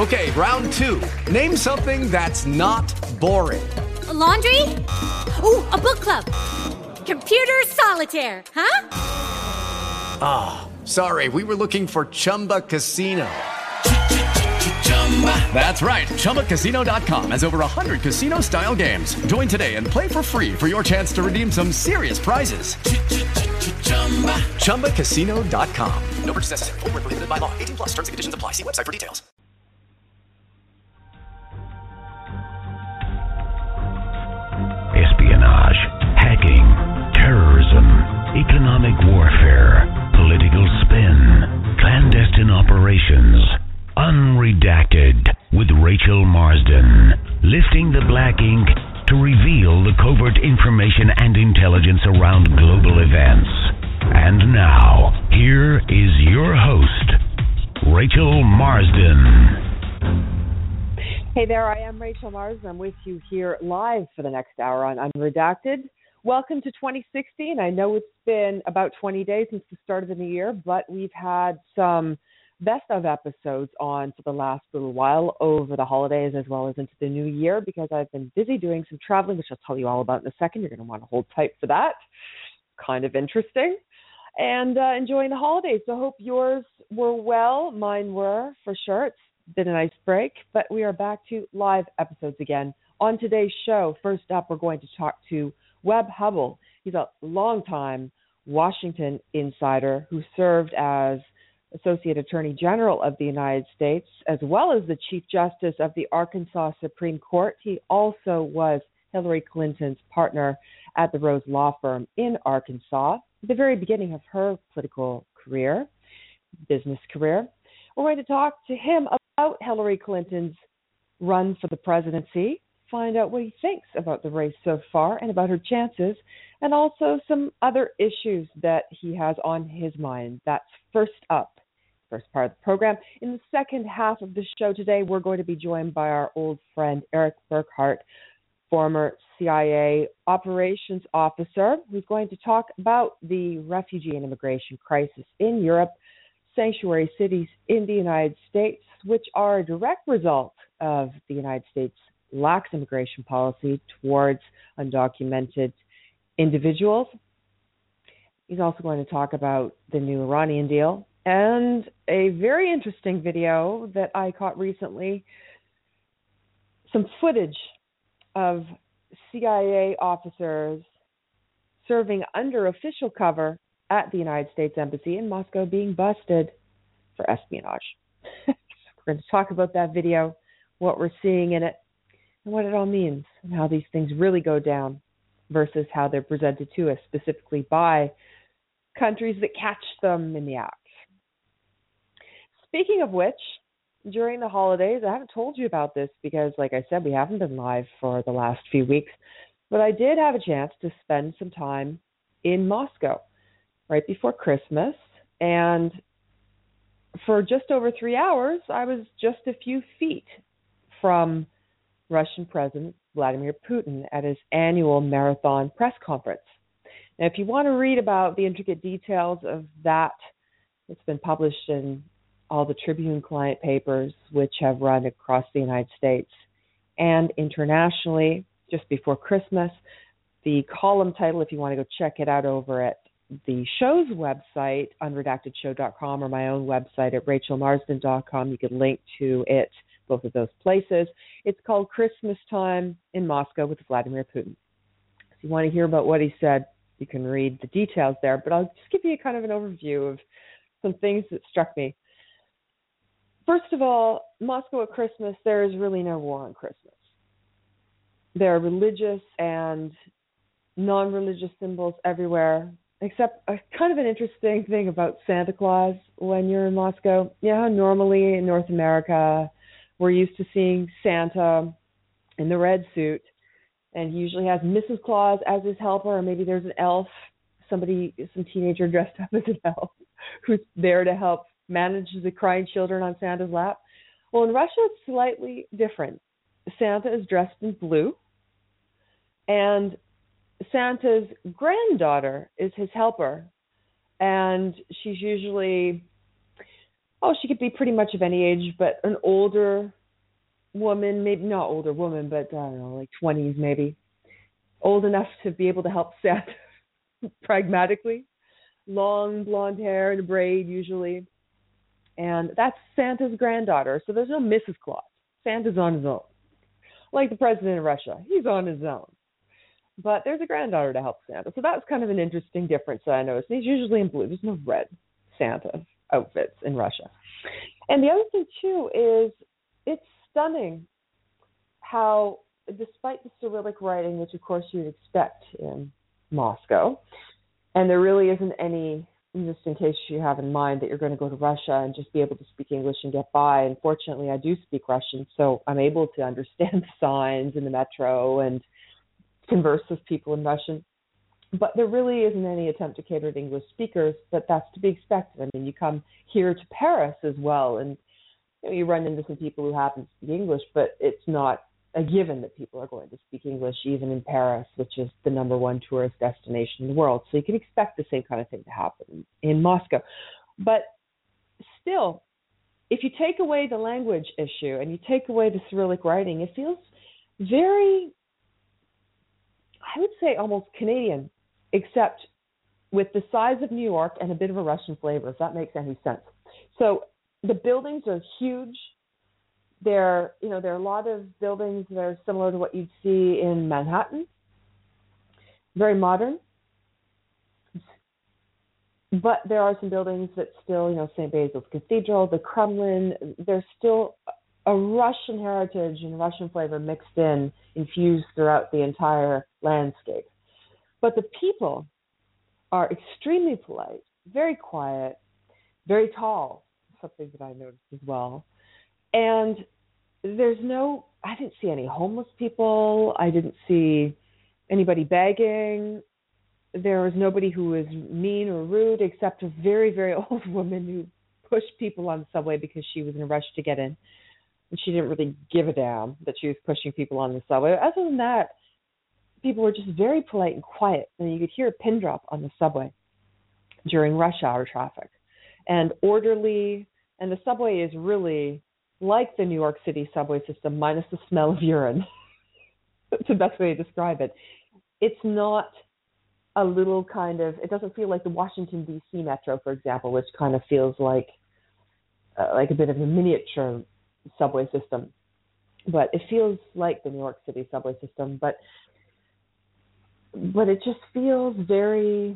Okay, round two. Name something that's not boring. A laundry? Ooh, a book club. Computer solitaire, huh? Ah, sorry, we were looking for Chumba Casino. That's right, ChumbaCasino.com has over 100 casino-style games. Join today and play for free for your chance to redeem some serious prizes. ChumbaCasino.com. No purchase necessary. Void where prohibited by law. 18 plus terms and conditions apply. See website for details. Espionage, hacking, terrorism, economic warfare, political spin, clandestine operations. Unredacted with Rachel Marsden, lifting the black ink to reveal the covert information and intelligence around global events. And now, here is your host, Rachel Marsden. Hey there, I am Rachel Marsden. I'm with you here live for the next hour on Unredacted. Welcome to 2016. I know it's been about 20 days since the start of the new year, but we've had some best of episodes on for the last little while over the holidays as well as into the new year because I've been busy doing some traveling, which I'll tell you all about in a second. You're going to want to hold tight for that. Kind of interesting. And enjoying the holidays. So I hope yours were well. Mine were, for sure. It's been a nice break, but we are back to live episodes again. On today's show, first up, we're going to talk to Webb Hubbell. He's a longtime Washington insider who served as Associate Attorney General of the United States, as well as the Chief Justice of the Arkansas Supreme Court. He also was Hillary Clinton's partner at the Rose Law Firm in Arkansas at the very beginning of her political career, business career. We're going to talk to him about Hillary Clinton's run for the presidency, find out what he thinks about the race so far and about her chances, and also some other issues that he has on his mind. That's first up. First part of the program. In the second half of the show today, we're going to be joined by our old friend Eric Burkhart, former CIA operations officer, who's going to talk about the refugee and immigration crisis in Europe, sanctuary cities in the United States, which are a direct result of the United States' lax immigration policy towards undocumented individuals. He's also going to talk about the new Iranian deal and a very interesting video that I caught recently, some footage of CIA officers serving under official cover at the United States Embassy in Moscow being busted for espionage. We're going to talk about that video, what we're seeing in it, and what it all means, and how these things really go down versus how they're presented to us, specifically by countries that catch them in the act. Speaking of which, during the holidays, I haven't told you about this because, like I said, we haven't been live for the last few weeks, but I did have a chance to spend some time in Moscow right before Christmas, and for just over 3 hours, I was just a few feet from Russian President Vladimir Putin at his annual marathon press conference. Now, if you want to read about the intricate details of that, it's been published in all the Tribune client papers, which have run across the United States and internationally just before Christmas. The column title, if you want to go check it out over at the show's website, unredactedshow.com, or my own website at rachelmarsden.com, you can link to it, both of those places. It's called Christmas Time in Moscow with Vladimir Putin. If you want to hear about what he said, you can read the details there, but I'll just give you kind of an overview of some things that struck me. First of all, Moscow at Christmas, there is really no war on Christmas. There are religious and non-religious symbols everywhere, except a kind of an interesting thing about Santa Claus when you're in Moscow. Yeah, normally in North America, we're used to seeing Santa in the red suit, and he usually has Mrs. Claus as his helper, or maybe there's an elf, some teenager dressed up as an elf who's there to help manage the crying children on Santa's lap. Well, in Russia, it's slightly different. Santa is dressed in blue, and Santa's granddaughter is his helper, and she's usually she could be pretty much of any age, but an older woman, maybe not older woman, but I don't know, like 20s maybe, old enough to be able to help Santa pragmatically. Long blonde hair and a braid usually. And that's Santa's granddaughter. So there's no Mrs. Claus. Santa's on his own. Like the president of Russia. He's on his own. But there's a granddaughter to help Santa. So that's kind of an interesting difference that I noticed. He's usually in blue. There's no red Santa outfits in Russia. And the other thing, too, is it's stunning how, despite the Cyrillic writing, which, of course, you'd expect in Moscow, and there really isn't any, just in case you have in mind that you're going to go to Russia and just be able to speak English and get by. And fortunately, I do speak Russian, so I'm able to understand the signs in the metro and converse with people in Russian. But there really isn't any attempt to cater to English speakers, but that's to be expected. I mean, you come here to Paris as well, and you run into some people who happen to speak English, but it's not a given that people are going to speak English, even in Paris, which is the number one tourist destination in the world. So you can expect the same kind of thing to happen in Moscow. But still, if you take away the language issue and you take away the Cyrillic writing, it feels very, I would say almost Canadian, except with the size of New York and a bit of a Russian flavor, if that makes any sense. So the buildings are huge. There are a lot of buildings that are similar to what you'd see in Manhattan, very modern. But there are some buildings that still, St. Basil's Cathedral, the Kremlin, there's still a Russian heritage and Russian flavor mixed in, infused throughout the entire landscape. But the people are extremely polite, very quiet, very tall, something that I noticed as well. And I didn't see any homeless people. I didn't see anybody begging. There was nobody who was mean or rude except a very, very old woman who pushed people on the subway because she was in a rush to get in. And she didn't really give a damn that she was pushing people on the subway. Other than that, people were just very polite and quiet. And you could hear a pin drop on the subway during rush hour traffic. And orderly. And the subway is really like the New York City subway system, minus the smell of urine. That's the best way to describe it. It's not a little it doesn't feel like the Washington, D.C. metro, for example, which kind of feels like a bit of a miniature subway system. But it feels like the New York City subway system. But it just feels very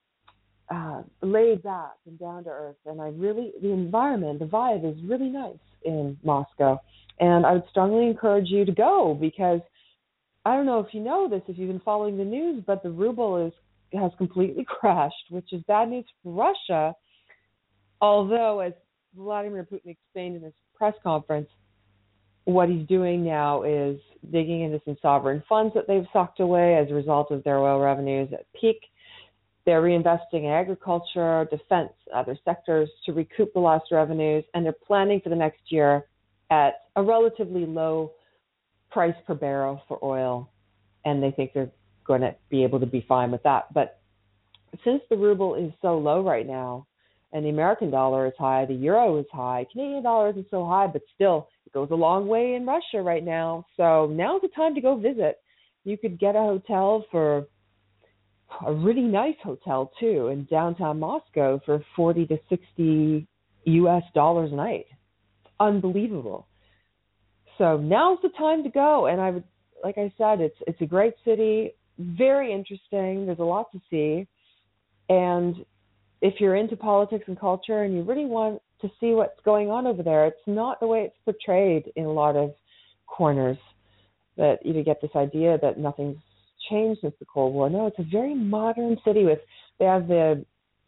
laid back and down to earth. And the environment, the vibe is really nice in Moscow. And I would strongly encourage you to go because I don't know if you know this, if you've been following the news, but the ruble has completely crashed, which is bad news for Russia. Although, as Vladimir Putin explained in his press conference, what he's doing now is digging into some sovereign funds that they've socked away as a result of their oil revenues at peak. They're reinvesting in agriculture, defense, other sectors to recoup the lost revenues, and they're planning for the next year at a relatively low price per barrel for oil, and they think they're going to be able to be fine with that. But since the ruble is so low right now, and the American dollar is high, the euro is high, Canadian dollar isn't so high, but still, it goes a long way in Russia right now. So now's the time to go visit. You could get a hotel for a really nice hotel, too, in downtown Moscow for $40 to $60 a night. Unbelievable. So now's the time to go. And I would, like I said, it's a great city, very interesting. There's a lot to see. And if you're into politics and culture and you really want to see what's going on over there, it's not the way it's portrayed in a lot of corners, that you get this idea that nothing's changed since the Cold War. No, it's a very modern city. They have the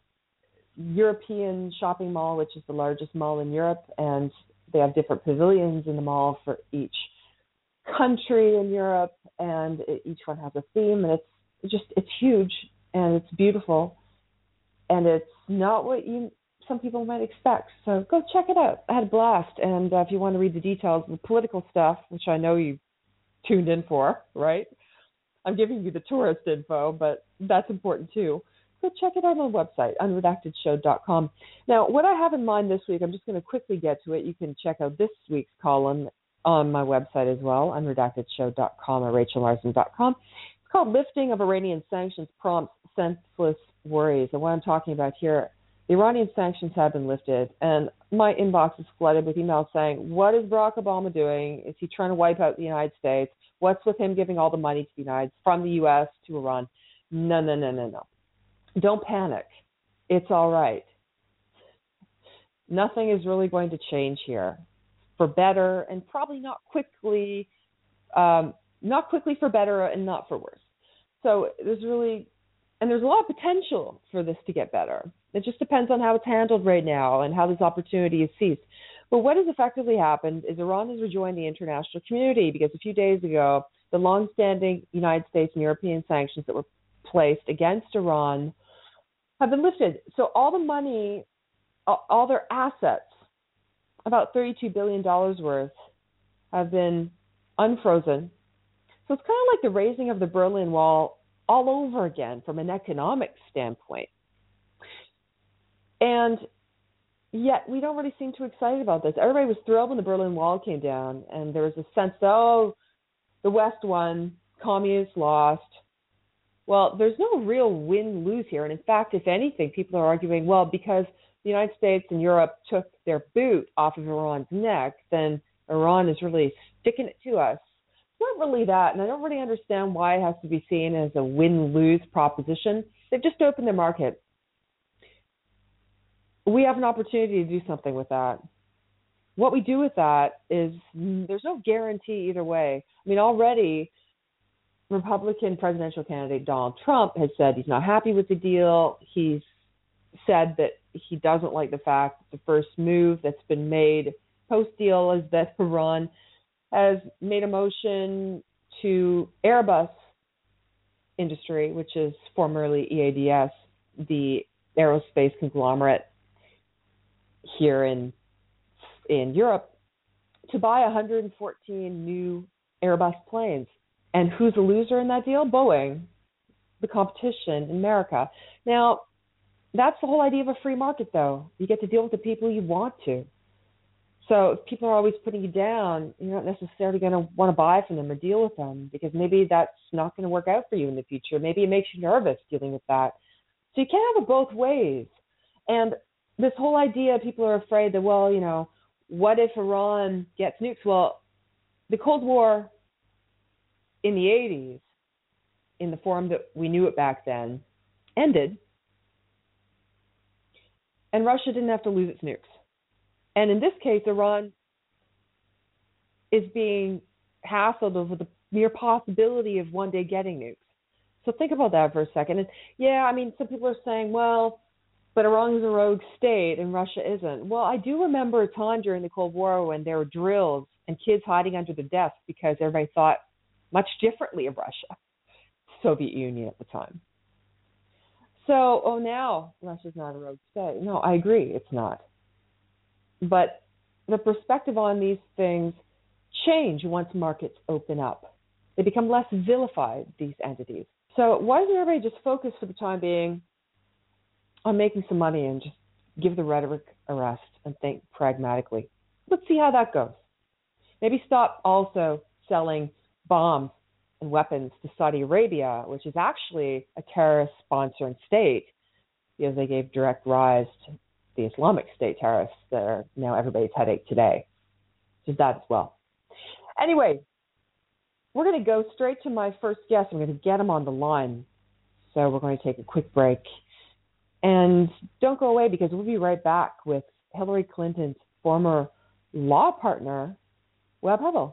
European shopping mall, which is the largest mall in Europe, and they have different pavilions in the mall for each country in Europe, and each one has a theme, and it's huge, and it's beautiful, and it's not what some people might expect. So go check it out. I had a blast, and if you want to read the details, the political stuff, which I know you tuned in for, right? I'm giving you the tourist info, but that's important too. go check it out on my website, unredactedshow.com. Now, what I have in mind this week, I'm just going to quickly get to it. You can check out this week's column on my website as well, unredactedshow.com or rachelmarson.com. It's called Lifting of Iranian Sanctions Prompts Senseless Worries. And what I'm talking about here, the Iranian sanctions have been lifted, and my inbox is flooded with emails saying, what is Barack Obama doing? Is he trying to wipe out the United States? What's with him giving all the money from the U.S. to Iran? No. Don't panic. It's all right. Nothing is really going to change here for better, and probably not quickly for better and not for worse. So there's a lot of potential for this to get better. It just depends on how it's handled right now and how this opportunity is seized. But what has effectively happened is Iran has rejoined the international community because a few days ago, the longstanding United States and European sanctions that were placed against Iran have been lifted. So all the money, all their assets, about $32 billion worth, have been unfrozen. So it's kind of like the raising of the Berlin Wall all over again from an economic standpoint. And yet we don't really seem too excited about this. Everybody was thrilled when the Berlin Wall came down, and there was a sense that, the West won, communists lost. Well, there's no real win-lose here. And in fact, if anything, people are arguing, well, because the United States and Europe took their boot off of Iran's neck, then Iran is really sticking it to us. It's not really that, and I don't really understand why it has to be seen as a win-lose proposition. They've just opened their market. We have an opportunity to do something with that. What we do with that is there's no guarantee either way. I mean, already Republican presidential candidate Donald Trump has said he's not happy with the deal. He's said that he doesn't like the fact that the first move that's been made post-deal is that Iran has made a motion to Airbus industry, which is formerly EADS, the aerospace conglomerate here in Europe, to buy 114 new Airbus planes. And who's the loser in that deal? Boeing, the competition in America. Now, that's the whole idea of a free market, though. You get to deal with the people you want to. So if people are always putting you down, you're not necessarily going to want to buy from them or deal with them, because maybe that's not going to work out for you in the future. Maybe it makes you nervous dealing with that. So you can't have it both ways. And this whole idea, people are afraid that, well, what if Iran gets nukes? Well, the Cold War in the 80s, in the form that we knew it back then, ended, and Russia didn't have to lose its nukes. And in this case, Iran is being hassled over the mere possibility of one day getting nukes. So think about that for a second. And some people are saying, well, but Iran is a rogue state and Russia isn't. Well, I do remember a time during the Cold War when there were drills and kids hiding under the desks because everybody thought much differently of Russia, Soviet Union at the time. So, now Russia's not a rogue state. No, I agree, it's not. But the perspective on these things change once markets open up. They become less vilified, these entities. So why doesn't everybody just focus for the time being on making some money and just give the rhetoric a rest and think pragmatically? Let's see how that goes. Maybe stop also selling bombs and weapons to Saudi Arabia, which is actually a terrorist sponsoring state, because they gave direct rise to the Islamic State terrorists that are now everybody's headache today. Just that as well. Anyway, we're going to go straight to my first guest. I'm going to get him on the line. So we're going to take a quick break. And don't go away, because we'll be right back with Hillary Clinton's former law partner, Webb Hubble.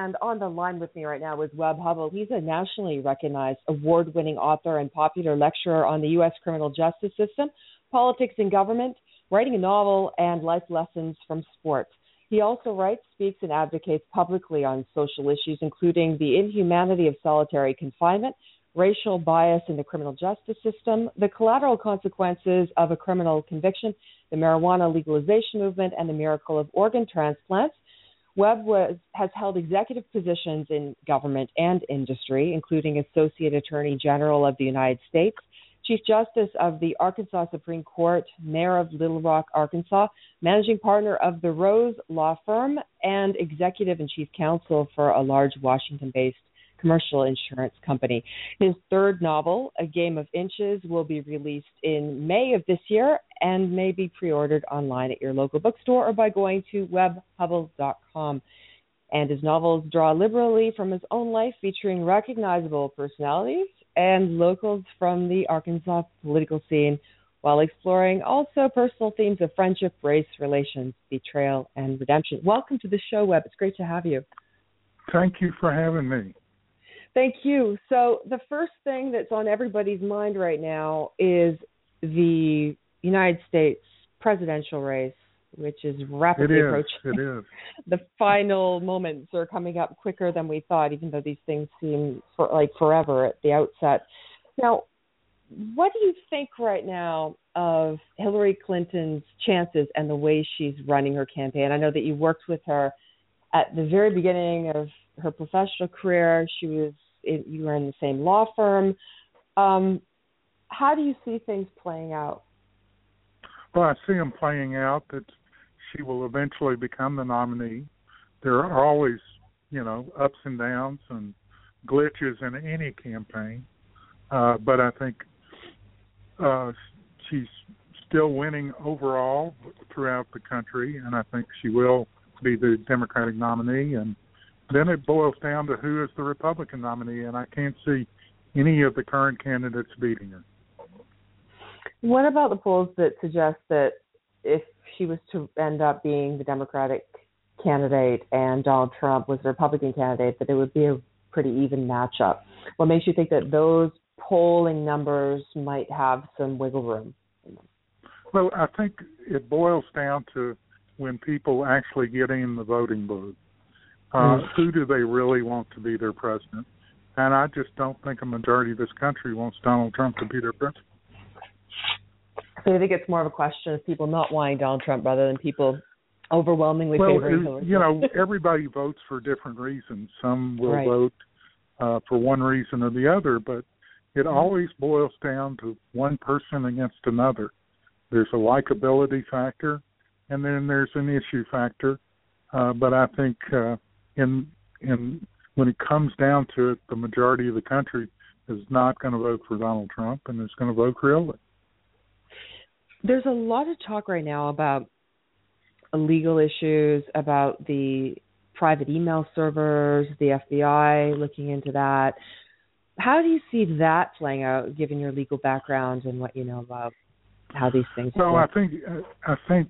And on the line with me right now is Webb Hubbell. He's a nationally recognized award-winning author and popular lecturer on the U.S. criminal justice system, politics and government, writing a novel, and life lessons from sports. He also writes, speaks, and advocates publicly on social issues, including the inhumanity of solitary confinement, racial bias in the criminal justice system, the collateral consequences of a criminal conviction, the marijuana legalization movement, and the miracle of organ transplants. Webb has held executive positions in government and industry, including Associate Attorney General of the United States, Chief Justice of the Arkansas Supreme Court, Mayor of Little Rock, Arkansas, Managing Partner of the Rose Law Firm, and Executive and Chief Counsel for a large Washington-based commercial insurance company. His third novel, A Game of Inches, will be released in May of this year and may be pre-ordered online at your local bookstore or by going to webbhubbell.com. And his novels draw liberally from his own life, featuring recognizable personalities and locals from the Arkansas political scene, while exploring also personal themes of friendship, race, relations, betrayal, and redemption. Welcome to the show, Webb. It's great to have you. Thank you for having me. Thank you. So the first thing that's on everybody's mind right now is the United States presidential race, which is rapidly approaching. It is. The final moments are coming up quicker than we thought, even though these things seem like forever at the outset. Now, what do you think right now of Hillary Clinton's chances and the way she's running her campaign? I know that you worked with her at the very beginning of her professional career. You were in the same law firm. How do you see things playing out? Well, I see them playing out that she will eventually become the nominee. There are always, ups and downs and glitches in any campaign. But I think she's still winning overall throughout the country, and I think she will be the Democratic nominee. And then it boils down to who is the Republican nominee, and I can't see any of the current candidates beating her. What about the polls that suggest that if she was to end up being the Democratic candidate and Donald Trump was the Republican candidate, that it would be a pretty even matchup? What makes you think that those polling numbers might have some wiggle room? Well, I think it boils down to when people actually get in the voting booth. Who do they really want to be their president? And I just don't think a majority of this country wants Donald Trump to be their president. So I think it's more of a question of people not wanting Donald Trump rather than people overwhelmingly favoring Hillary. Everybody votes for different reasons. Some will vote for one reason or the other, but it always boils down to one person against another. There's a likability factor, and then there's an issue factor. But I think in when it comes down to it, the majority of the country is not going to vote for Donald Trump and is going to vote for Hillary. There's a lot of talk right now about legal issues, about the private email servers, the FBI looking into that. How do you see that playing out, given your legal background and what you know about how these things work? Well, I think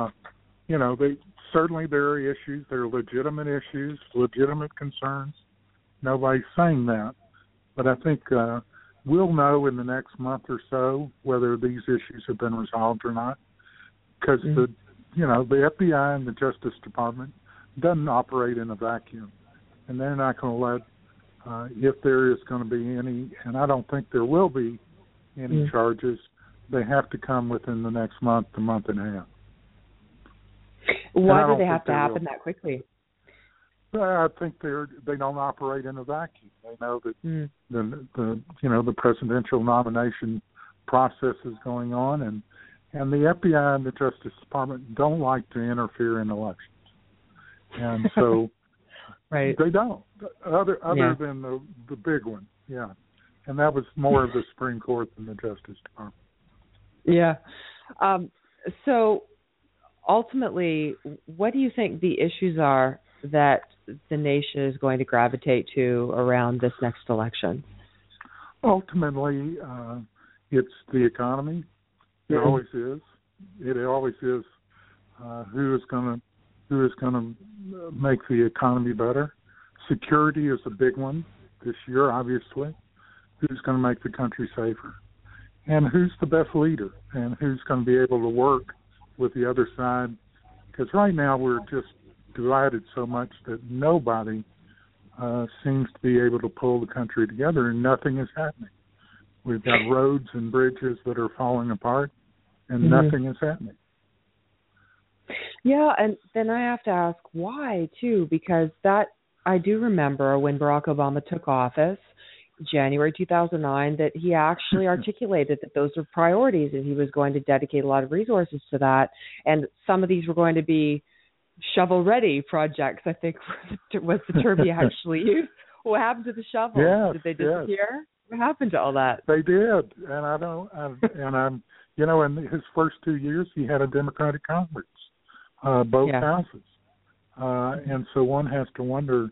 certainly there are issues. There are legitimate issues, legitimate concerns. Nobody's saying that. But I think we'll know in the next month or so whether these issues have been resolved or not. Because the FBI and the Justice Department doesn't operate in a vacuum. And they're not going to let, if there is going to be any, and I don't think there will be any charges, they have to come within the next month and a half. Why do they have to happen that quickly? I think they don't operate in a vacuum. They know that the presidential nomination process is going on, and the FBI and the Justice Department don't like to interfere in elections, and so they don't. Other than the big one, and that was more of the Supreme Court than the Justice Department. Yeah. So ultimately, what do you think the issues are that the nation is going to gravitate to around this next election? Ultimately, it's the economy. It always is. It always is. Who is going to make the economy better? Security is a big one this year, obviously. Who's going to make the country safer? And who's the best leader? And who's going to be able to work with the other side? Because right now we're just divided so much that nobody seems to be able to pull the country together, and nothing is happening. We've got roads and bridges that are falling apart, and nothing is happening. Yeah, and then I have to ask why, too, because that I do remember when Barack Obama took office, January 2009, that he actually articulated that those were priorities and he was going to dedicate a lot of resources to that. And some of these were going to be shovel-ready projects, I think was the term he actually used. What happened to the shovels? Yes, did they disappear? Yes. What happened to all that? They did, and I'm in his first 2 years, he had a Democratic Congress, both houses, and so one has to wonder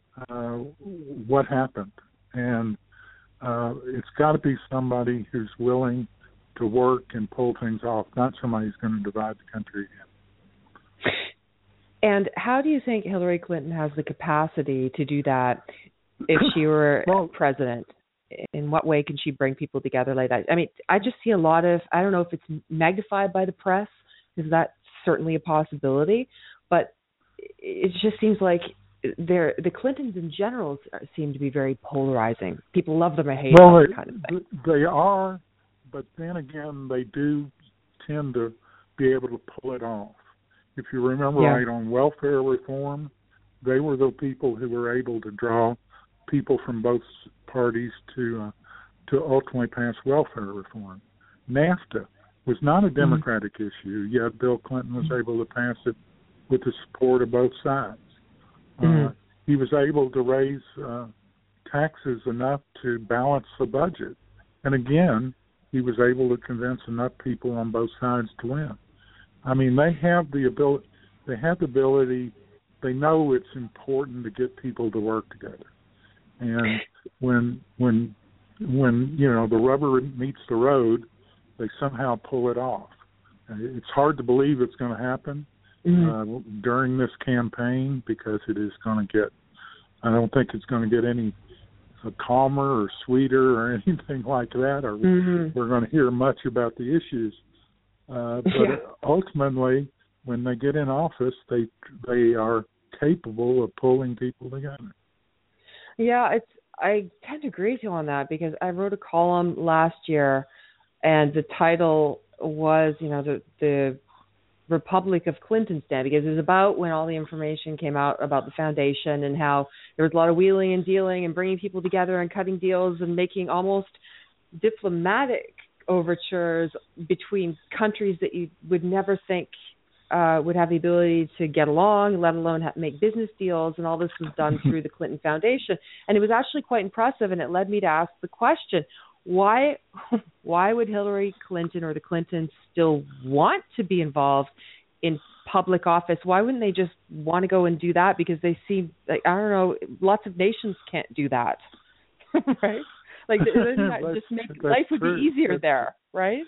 what happened. And it's got to be somebody who's willing to work and pull things off, not somebody who's going to divide the country again. And how do you think Hillary Clinton has the capacity to do that if she were president? In what way can she bring people together like that? I mean, I just see a lot of, I don't know if it's magnified by the press, because that's certainly a possibility, but it just seems like the Clintons in general seem to be very polarizing. People love them or hate them, kind of thing. They are, but then again, they do tend to be able to pull it off. If you remember right, on welfare reform, they were the people who were able to draw people from both parties to ultimately pass welfare reform. NAFTA was not a Democratic issue, yet Bill Clinton was able to pass it with the support of both sides. He was able to raise taxes enough to balance the budget. And again, he was able to convince enough people on both sides to win. I mean, they have the ability, they know it's important to get people to work together. And when the rubber meets the road, they somehow pull it off. It's hard to believe it's going to happen during this campaign, because it is going to get, I don't think it's going to get any calmer or sweeter or anything like that, or we're going to hear much about the issues. But ultimately, when they get in office, they are capable of pulling people together. Yeah, I tend to agree with you on that, because I wrote a column last year, and the title was, the Republic of Clinton stand, because it was about when all the information came out about the foundation and how there was a lot of wheeling and dealing and bringing people together and cutting deals and making almost diplomatic overtures between countries that you would never think would have the ability to get along, let alone make business deals, and all this was done through the Clinton Foundation. And it was actually quite impressive, and it led me to ask the question, why would Hillary Clinton or the Clintons still want to be involved in public office? Why wouldn't they just want to go and do that? Because they seem like, I don't know, lots of nations can't do that, right? Like, just make life would be easier there, right?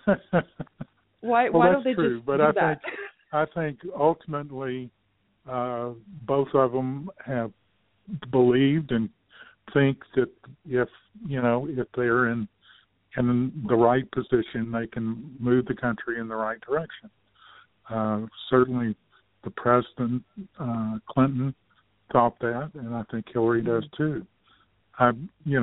Why don't they just do that? I think ultimately both of them have believed and think that if they're in the right position, they can move the country in the right direction. Certainly, the President Clinton thought that, and I think Hillary does too. I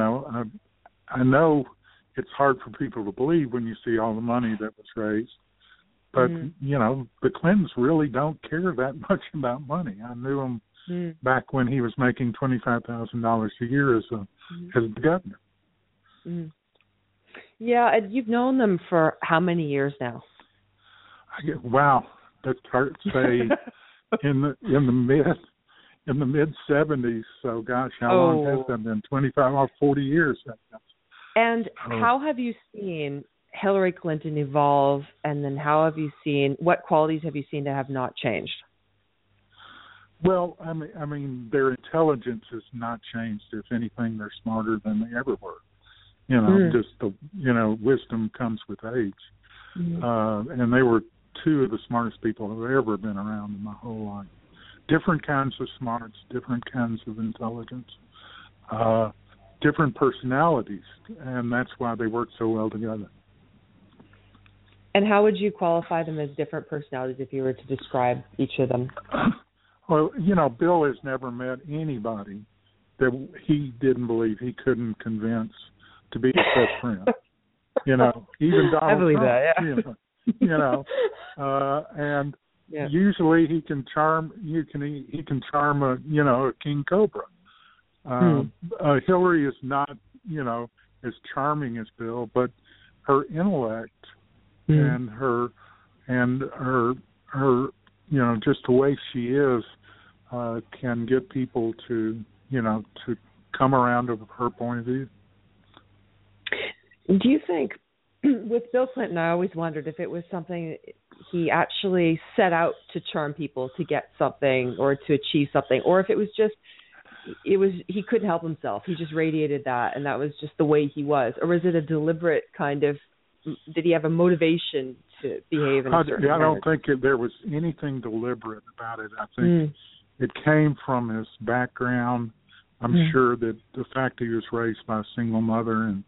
know it's hard for people to believe when you see all the money that was raised, but the Clintons really don't care that much about money. I knew him back when he was making $25,000 a year as the governor. Yeah, and you've known them for how many years now? Wow, that's hard to say. in the mid 70s. So gosh, how long has that been? 25 or 40 years. And how have you seen Hillary Clinton evolve, and then what qualities have you seen that have not changed? Well, I mean, their intelligence has not changed. If anything, they're smarter than they ever were. Just the wisdom comes with age. And they were two of the smartest people I've ever been around in my whole life. different kinds of smarts, different kinds of intelligence, different personalities, and that's why they work so well together. And how would you qualify them as different personalities if you were to describe each of them? Well, Bill has never met anybody that he didn't believe he couldn't convince to be his best friend. Even Donald I believe Trump, that, yeah. And usually he can charm. He can charm a king cobra. Hillary is not as charming as Bill, but her intellect and her just the way she is can get people to come around to her point of view. Do you think with Bill Clinton, I always wondered if it was something he actually set out to charm people to get something or to achieve something, or if it was just he couldn't help himself. He just radiated that, and that was just the way he was. Or was it a deliberate kind of? Did he have a motivation to behave in a certain manner? I don't think there was anything deliberate about it. I think it came from his background. I'm sure that the fact that he was raised by a single mother and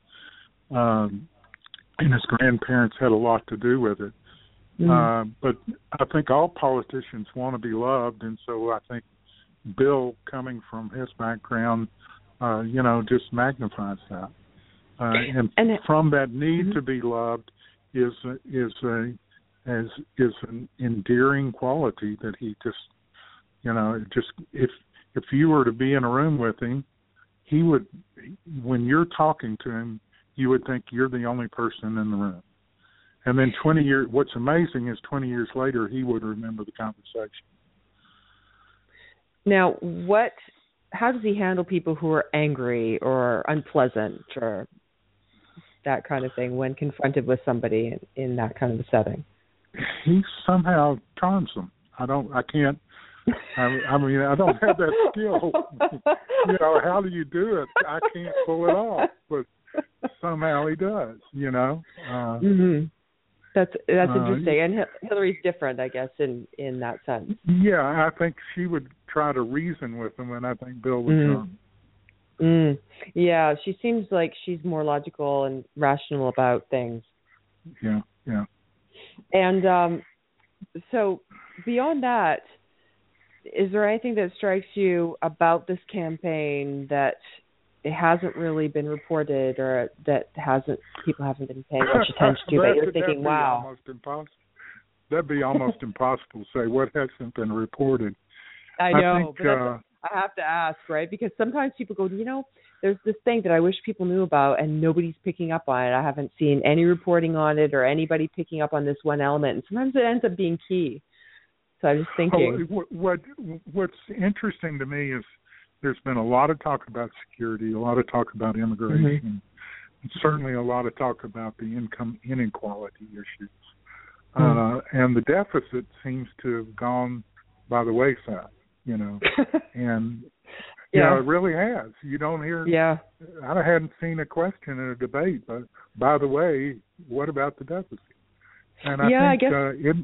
his grandparents had a lot to do with it. But I think all politicians want to be loved, and so I think Bill, coming from his background, just magnifies that. And from that need to be loved is an endearing quality that he just if you were to be in a room with him, he would, when you're talking to him, you would think you're the only person in the room. And then 20 years, what's amazing is 20 years later, he would remember the conversation. Now, how does he handle people who are angry or unpleasant or that kind of thing when confronted with somebody in that kind of a setting? He somehow charms them. I don't have that skill. How do you do it? I can't pull it off, but somehow he does, That's interesting. And Hillary's different, I guess, in that sense. Yeah, I think she would try to reason with him, and I think Bill would charm. Yeah, she seems like she's more logical and rational about things. Yeah. And so beyond that, is there anything that strikes you about this campaign that it hasn't really been reported or that people haven't been paying much attention to, but you're thinking, wow. That'd be almost impossible to say what hasn't been reported. I know, but I have to ask, right? Because sometimes people go, there's this thing that I wish people knew about and nobody's picking up on it. I haven't seen any reporting on it or anybody picking up on this one element. And sometimes it ends up being key. So I was thinking. What's interesting to me is there's been a lot of talk about security, a lot of talk about immigration, and certainly a lot of talk about the income inequality issues. And the deficit seems to have gone by the wayside, and it really has. You don't hear. Yeah. I hadn't seen a question in a debate, but by the way, what about the deficit? And I think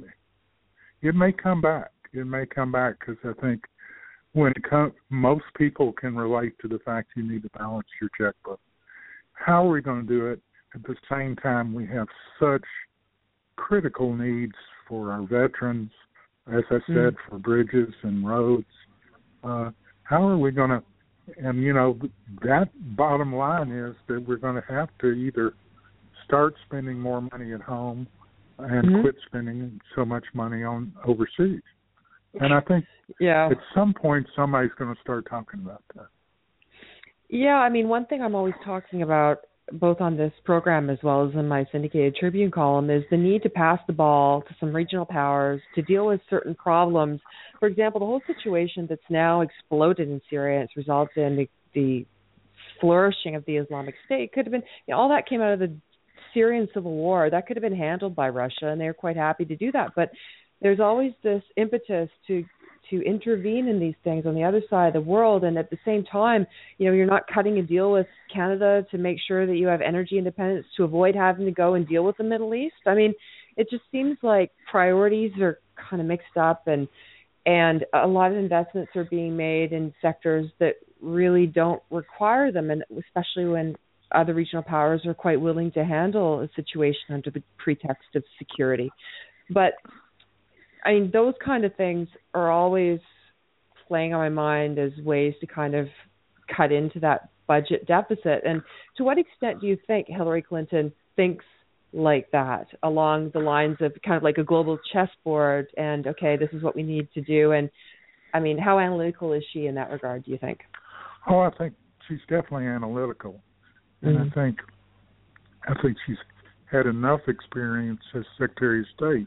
it may come back. It may come back because I think when it comes, most people can relate to the fact you need to balance your checkbook. How are we going to do it at the same time we have such critical needs for our veterans, as I said, for bridges and roads? How are we going to, and that bottom line is that we're going to have to either start spending more money at home and quit spending so much money on overseas. And I think at some point somebody's going to start talking about that. Yeah, one thing I'm always talking about, both on this program as well as in my syndicated Tribune column, is the need to pass the ball to some regional powers to deal with certain problems. For example, the whole situation that's now exploded in Syria, and it's resulted in the flourishing of the Islamic State, could have been, all that came out of the Syrian civil war. That could have been handled by Russia, and they're quite happy to do that. But there's always this impetus to intervene in these things on the other side of the world, and at the same time, you're not cutting a deal with Canada to make sure that you have energy independence to avoid having to go and deal with the Middle East. It just seems like priorities are kind of mixed up, and And a lot of investments are being made in sectors that really don't require them, and especially when other regional powers are quite willing to handle a situation under the pretext of security. But, I mean, those kind of things are always playing on my mind as ways to kind of cut into that budget deficit. And to what extent do you think Hillary Clinton thinks like that, along the lines of kind of like a global chessboard and, okay, this is what we need to do? And, I mean, how analytical is she in that regard, do you think? Oh, I think she's definitely analytical. And I think she's had enough experience as Secretary of State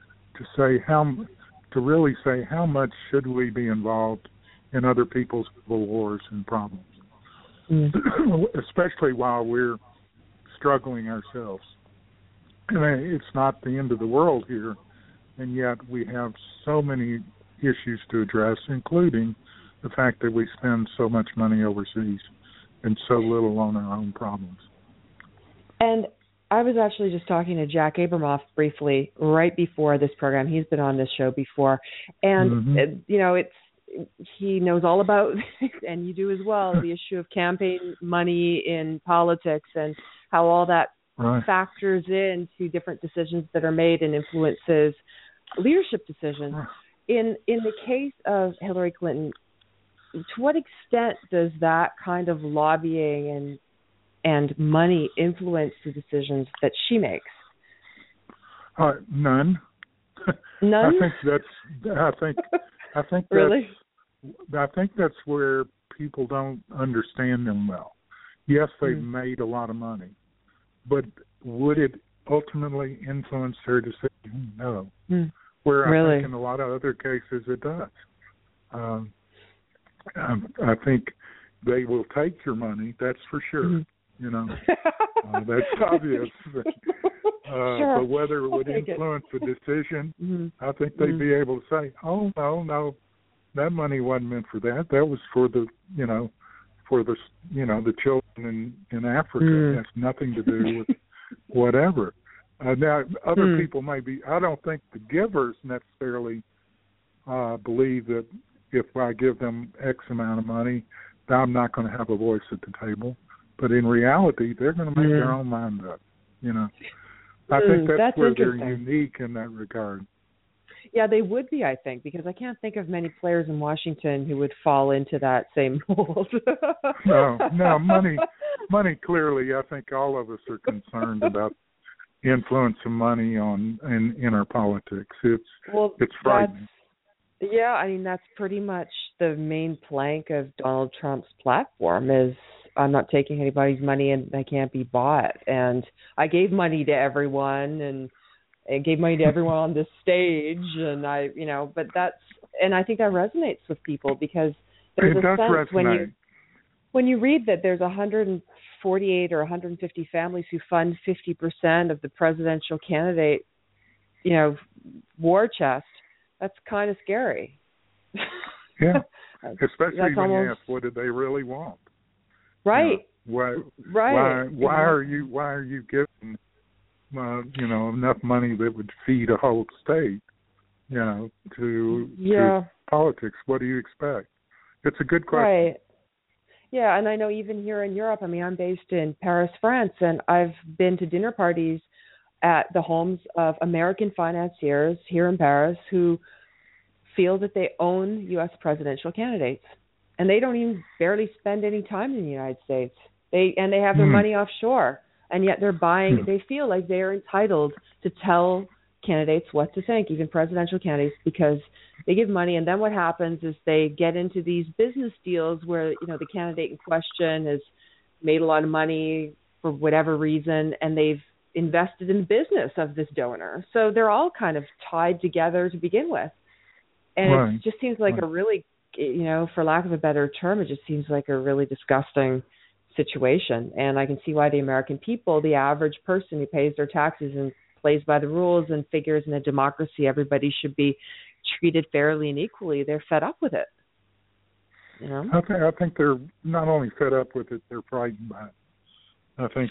to really say how much should we be involved in other people's civil wars and problems, especially while we're struggling ourselves. And it's not the end of the world here, and yet we have so many issues to address, including the fact that we spend so much money overseas and so little on our own problems. And I was actually just talking to Jack Abramoff briefly right before this program. He's been on this show before. And, you know, he knows all about, and you do as well, the issue of campaign money in politics and how all that factors into different decisions that are made and influences leadership decisions. In the case of Hillary Clinton, to what extent does that kind of lobbying and money influence the decisions that she makes? None. None. I think really? I think that's where people don't understand them well. Yes, they've made a lot of money, but would it ultimately influence their decision? No. Where I think in a lot of other cases it does. I think they will take your money, that's for sure. You know, that's obvious. Sure. But whether it would influence the decision, I think they'd be able to say, "Oh no, that money wasn't meant for that. That was for the children in Africa. It has nothing to do with whatever." Now, other people may be. I don't think the givers necessarily believe that if I give them X amount of money, I'm not going to have a voice at the table. But in reality, they're going to make their own mind up. You know, I think that's where they're unique in that regard. Yeah, they would be, I think, because I can't think of many players in Washington who would fall into that same mold. No, money. Clearly, I think all of us are concerned about influence of money in our politics. It's frightening. Yeah, I mean, that's pretty much the main plank of Donald Trump's platform is, I'm not taking anybody's money and I can't be bought. And I gave money to everyone and gave money to everyone on this stage. And but I think that resonates with people because there's a sense when you read that there's 148 or 150 families who fund 50% of the presidential candidate, war chest, that's kind of scary. Yeah, especially when you ask, what do they really want? Right. Why are you giving enough money that would feed a whole state, to politics? What do you expect? It's a good question. Right. Yeah, and I know even here in Europe, I mean, I'm based in Paris, France, and I've been to dinner parties at the homes of American financiers here in Paris who feel that they own U.S. presidential candidates. And they don't even barely spend any time in the United States. They have their money offshore, and yet they're buying. They feel like they are entitled to tell candidates what to think, even presidential candidates, because they give money. And then what happens is they get into these business deals where the candidate in question has made a lot of money for whatever reason, and they've invested in the business of this donor. So they're all kind of tied together to begin with, and it just seems like a really, for lack of a better term, it just seems like a really disgusting situation. And I can see why the American people, the average person who pays their taxes and plays by the rules and figures in a democracy everybody should be treated fairly and equally, they're fed up with it. I think they're not only fed up with it, they're frightened by it. I think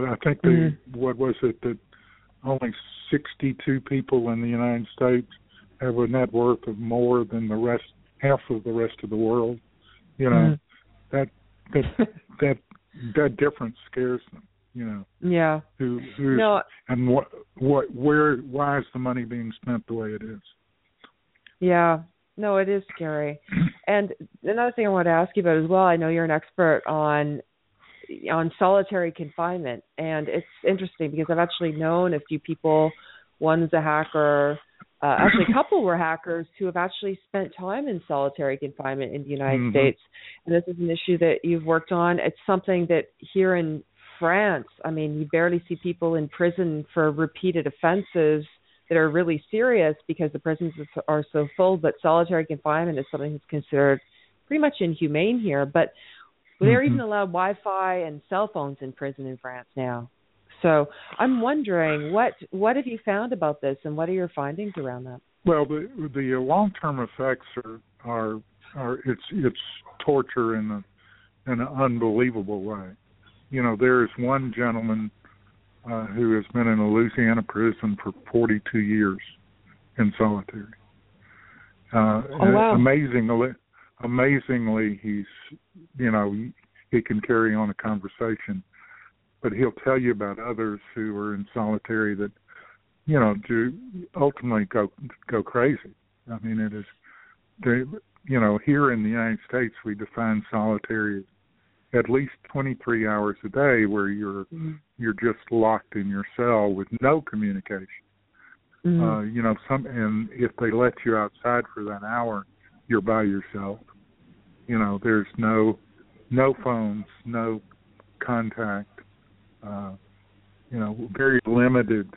what was it, that only 62 people in the United States have a net worth of more than half of the rest of the world. You know, that difference scares them. You know. Yeah. And why is the money being spent the way it is? Yeah. No, it is scary. And another thing I want to ask you about as well, I know you're an expert on solitary confinement, and it's interesting because I've actually known a few people. One's a hacker. Actually, a couple were hackers who have actually spent time in solitary confinement in the United States. And this is an issue that you've worked on. It's something that here in France, I mean, you barely see people in prison for repeated offenses that are really serious because the prisons are so full. But solitary confinement is something that's considered pretty much inhumane here. But they're even allowed Wi-Fi and cell phones in prison in France now. So I'm wondering, what have you found about this, and what are your findings around that? Well, the long-term effects are it's torture in an unbelievable way. You know, there is one gentleman who has been in a Louisiana prison for 42 years in solitary. Wow! Amazingly, he can carry on a conversation. But he'll tell you about others who are in solitary that, do ultimately go crazy. I mean, it is, here in the United States, we define solitary as at least 23 hours a day where you're just locked in your cell with no communication. And if they let you outside for that hour, you're by yourself. There's no phones, no contact. Very limited,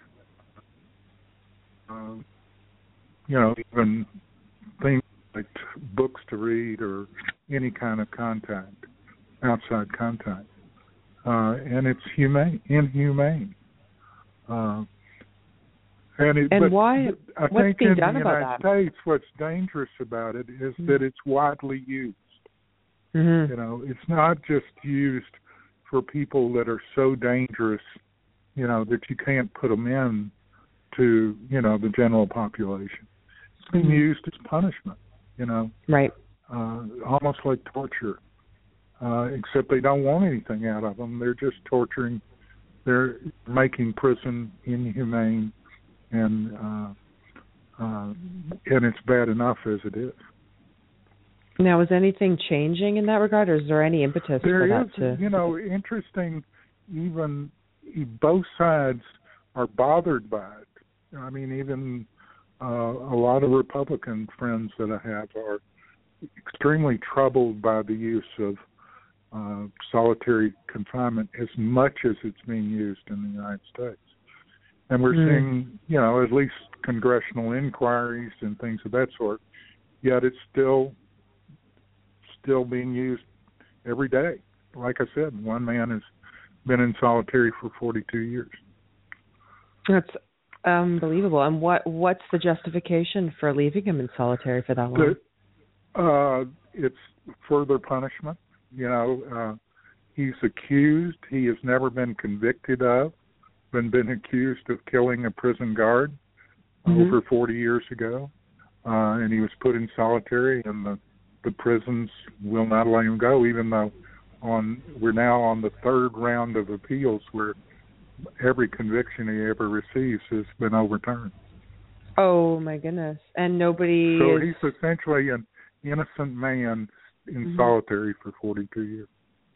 even things like books to read or any kind of outside contact. And it's inhumane. Why? I think in the United States, what's dangerous about it is that it's widely used. It's not just used for people that are so dangerous, that you can't put them in to, the general population. It's being used as punishment, Right. Almost like torture, except they don't want anything out of them. They're just torturing. They're making prison inhumane, and it's bad enough as it is. Now, is anything changing in that regard, or is there any impetus for that? Interesting, even both sides are bothered by it. I mean, even a lot of Republican friends that I have are extremely troubled by the use of solitary confinement as much as it's being used in the United States. And we're seeing, at least congressional inquiries and things of that sort, yet it's still being used every day. Like I said, one man has been in solitary for 42 years. That's unbelievable. And what's the justification for leaving him in solitary for that long? It's further punishment. He's accused. He has never been convicted of, been accused of killing a prison guard over 40 years ago. And he was put in solitary, and the prisons will not let him go, even though we're now on the third round of appeals where every conviction he ever receives has been overturned. Oh, my goodness. And nobody... So he's essentially an innocent man in solitary for 42 years.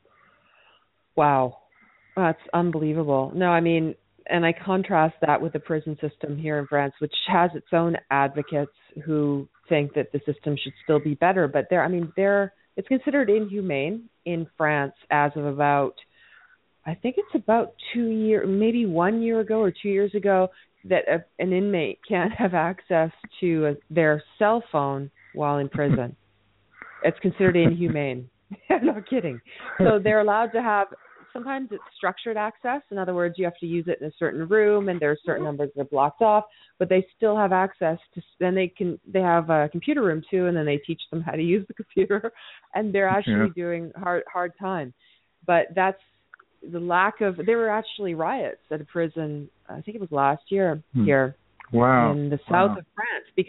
Wow. That's unbelievable. No, I mean, and I contrast that with the prison system here in France, which has its own advocates who think that the system should still be better. But it's considered inhumane in France as of about, I think it's about 2 years, maybe 1 year ago or 2 years ago, that an inmate can't have access to their cell phone while in prison. It's considered inhumane. I'm not kidding. So they're allowed to have, sometimes it's structured access. In other words, you have to use it in a certain room, and there are certain numbers that are blocked off, but they still have access to, then they have a computer room too, and then they teach them how to use the computer, and they're actually doing hard time. But that's the lack of, there were actually riots at a prison, I think it was last year here in the south of France, because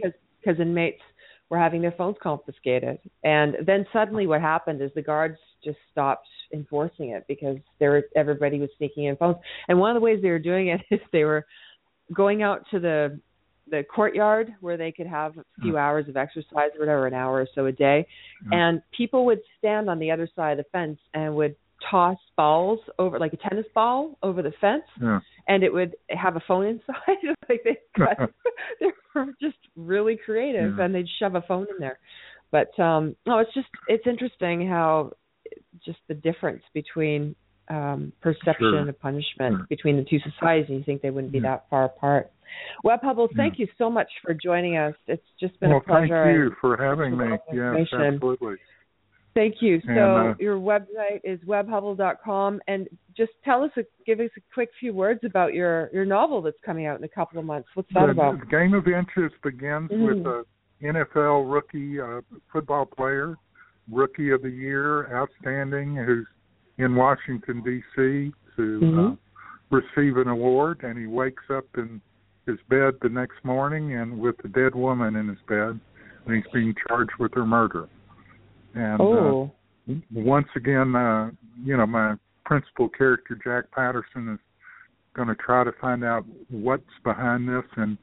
because inmates were having their phones confiscated. And then suddenly what happened is the guards just stopped enforcing it because everybody was sneaking in phones. And one of the ways they were doing it is they were going out to the courtyard where they could have a few hours of exercise or whatever, an hour or so a day. And people would stand on the other side of the fence and would toss balls over, like a tennis ball, over the fence, and it would have a phone inside. Like they were just really creative, and they'd shove a phone in there. But it's interesting how just the difference between perception of punishment between the two societies. You think they wouldn't be that far apart. Webb Hubbell, thank you so much for joining us. It's just been a pleasure. Thank you for having me. Yes, absolutely. Thank you. So your website is webbhubbell.com, and just give us a quick few words about your novel that's coming out in a couple of months. What's that about? The Game of Inches begins with a NFL rookie football player, Rookie of the Year, outstanding, who's in Washington, D.C. to receive an award, and he wakes up in his bed the next morning and with a dead woman in his bed, and he's being charged with her murder. And once again, my principal character, Jack Patterson, is going to try to find out what's behind this and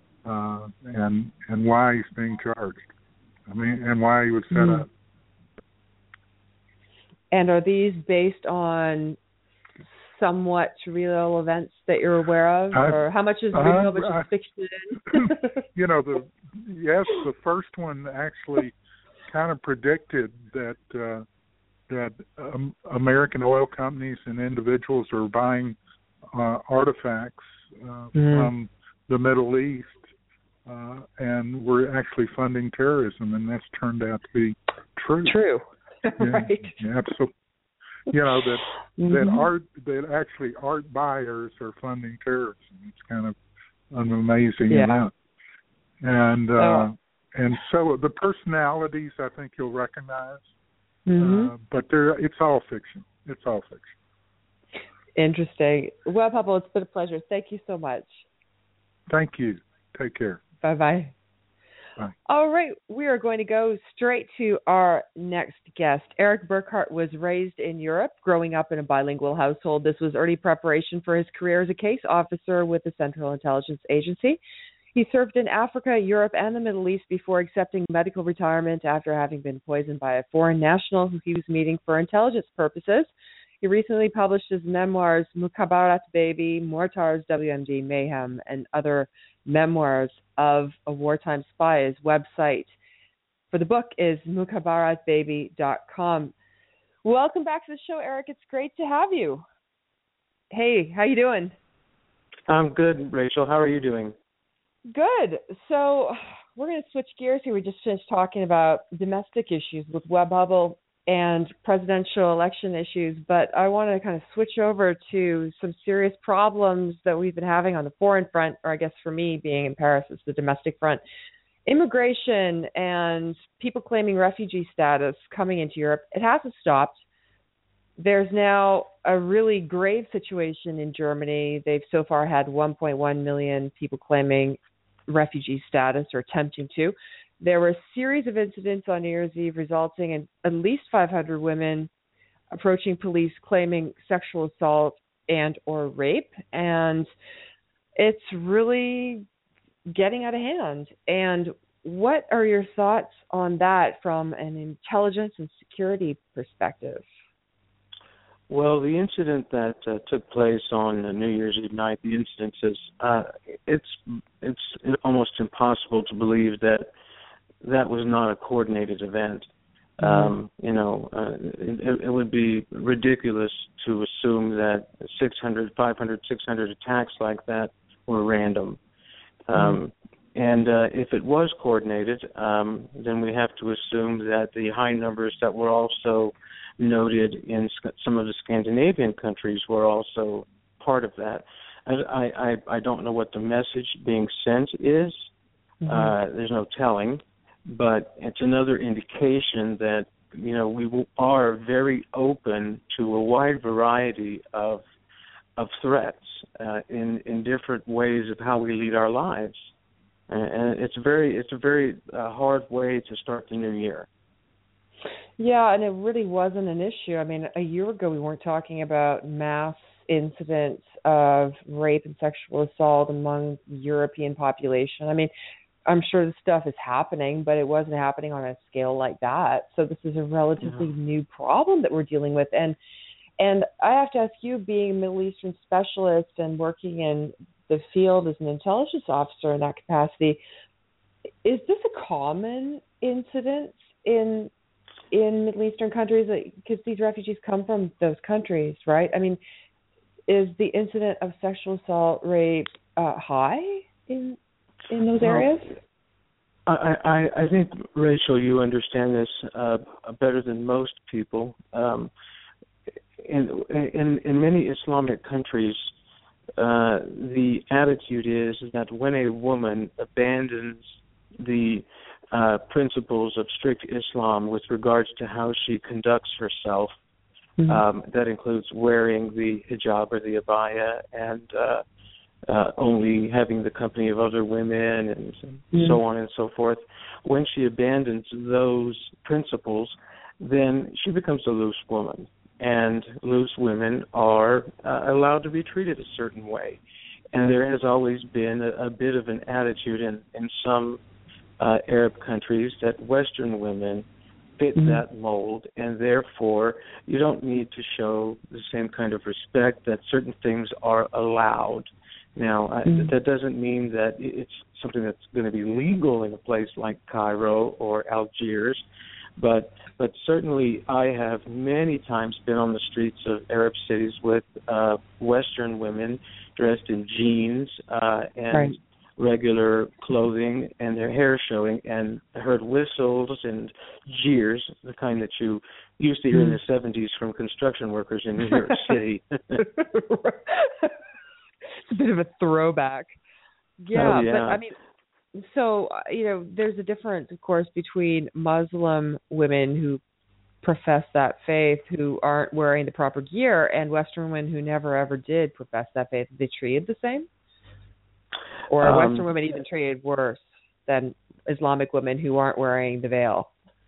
why he's being charged. And why he was set up. And are these based on somewhat real events that you're aware of, or how much is real, how much is fiction? The first one actually kind of predicted that American oil companies and individuals are buying artifacts from the Middle East, and we're actually funding terrorism, and that's turned out to be true. True, right? Yeah, absolutely. That actually art buyers are funding terrorism. It's kind of an amazing event. And so the personalities, I think you'll recognize, but it's all fiction. It's all fiction. Interesting. Webb Hubbell, it's been a pleasure. Thank you so much. Thank you. Take care. Bye-bye. Bye. All right, we are going to go straight to our next guest. Eric Burkhart was raised in Europe, growing up in a bilingual household. This was early preparation for his career as a case officer with the Central Intelligence Agency. He served in Africa, Europe, and the Middle East before accepting medical retirement after having been poisoned by a foreign national who he was meeting for intelligence purposes. He recently published his memoirs, Mukhabarat Baby, Mortar's WMD Mayhem, and other memoirs of a wartime spy. His website for the book is mukhabaratbaby.com. Welcome back to the show, Eric. It's great to have you. Hey, how you doing? I'm good, Rachel. How are you doing? Good. So we're going to switch gears here. We just finished talking about domestic issues with Webb Hubbell and presidential election issues, but I want to kind of switch over to some serious problems that we've been having on the foreign front, or I guess for me being in Paris, it's the domestic front. Immigration and people claiming refugee status coming into Europe, it hasn't stopped. There's now a really grave situation in Germany. They've so far had 1.1 million people claiming refugee status or attempting to. There were a series of incidents on New Year's Eve resulting in at least 500 women approaching police claiming sexual assault and or rape. And it's really getting out of hand. And what are your thoughts on that from an intelligence and security perspective? Well, the incident that took place on New Year's Eve night, the incident is, it's almost impossible to believe that was not a coordinated event. It would be ridiculous to assume that 500, 600 attacks like that were random. And if it was coordinated, then we have to assume that the high numbers that were also noted in some of the Scandinavian countries were also part of that. I don't know what the message being sent is. There's no telling, but it's another indication that, we are very open to a wide variety of threats in different ways of how we lead our lives. and it's a very hard way to start the new year. Yeah, and it really wasn't an issue. I mean, a year ago we weren't talking about mass incidents of rape and sexual assault among the European population. I mean, I'm sure this stuff is happening, but it wasn't happening on a scale like that. So this is a relatively new problem that we're dealing with. And I have to ask you, being a Middle Eastern specialist and working in the field as an intelligence officer in that capacity, is this a common incident in Middle Eastern countries? Because these refugees come from those countries, right? I mean, is the incident of sexual assault, rape high in those areas? I think, Rachel, you understand this better than most people. In many Islamic countries, the attitude is that when a woman abandons the principles of strict Islam with regards to how she conducts herself, that includes wearing the hijab or the abaya and only having the company of other women and so on and so forth. When she abandons those principles, then she becomes a loose woman. And loose women are allowed to be treated a certain way. And there has always been a bit of an attitude in some Arab countries that Western women fit that mold, and therefore you don't need to show the same kind of respect, that certain things are allowed. Now, that doesn't mean that it's something that's going to be legal in a place like Cairo or Algiers, but certainly I have many times been on the streets of Arab cities with Western women dressed in jeans and regular clothing and their hair showing, and heard whistles and jeers, the kind that you used to hear in the 70s from construction workers in New York City. It's a bit of a throwback. Yeah, but I mean, so, there's a difference, of course, between Muslim women who profess that faith, who aren't wearing the proper gear, and Western women who never, ever did profess that faith. Are they treated the same? Or are Western women even treated worse than Islamic women who aren't wearing the veil?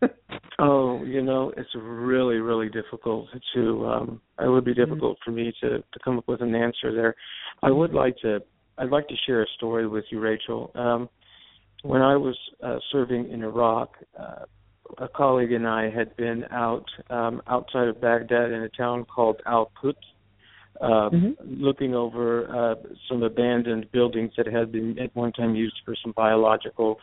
It's really, really difficult to, it would be difficult for me to come up with an answer there. I'd like to share a story with you, Rachel. When I was serving in Iraq, a colleague and I had been outside of Baghdad in a town called Al-Quds, looking over some abandoned buildings that had been at one time used for some biological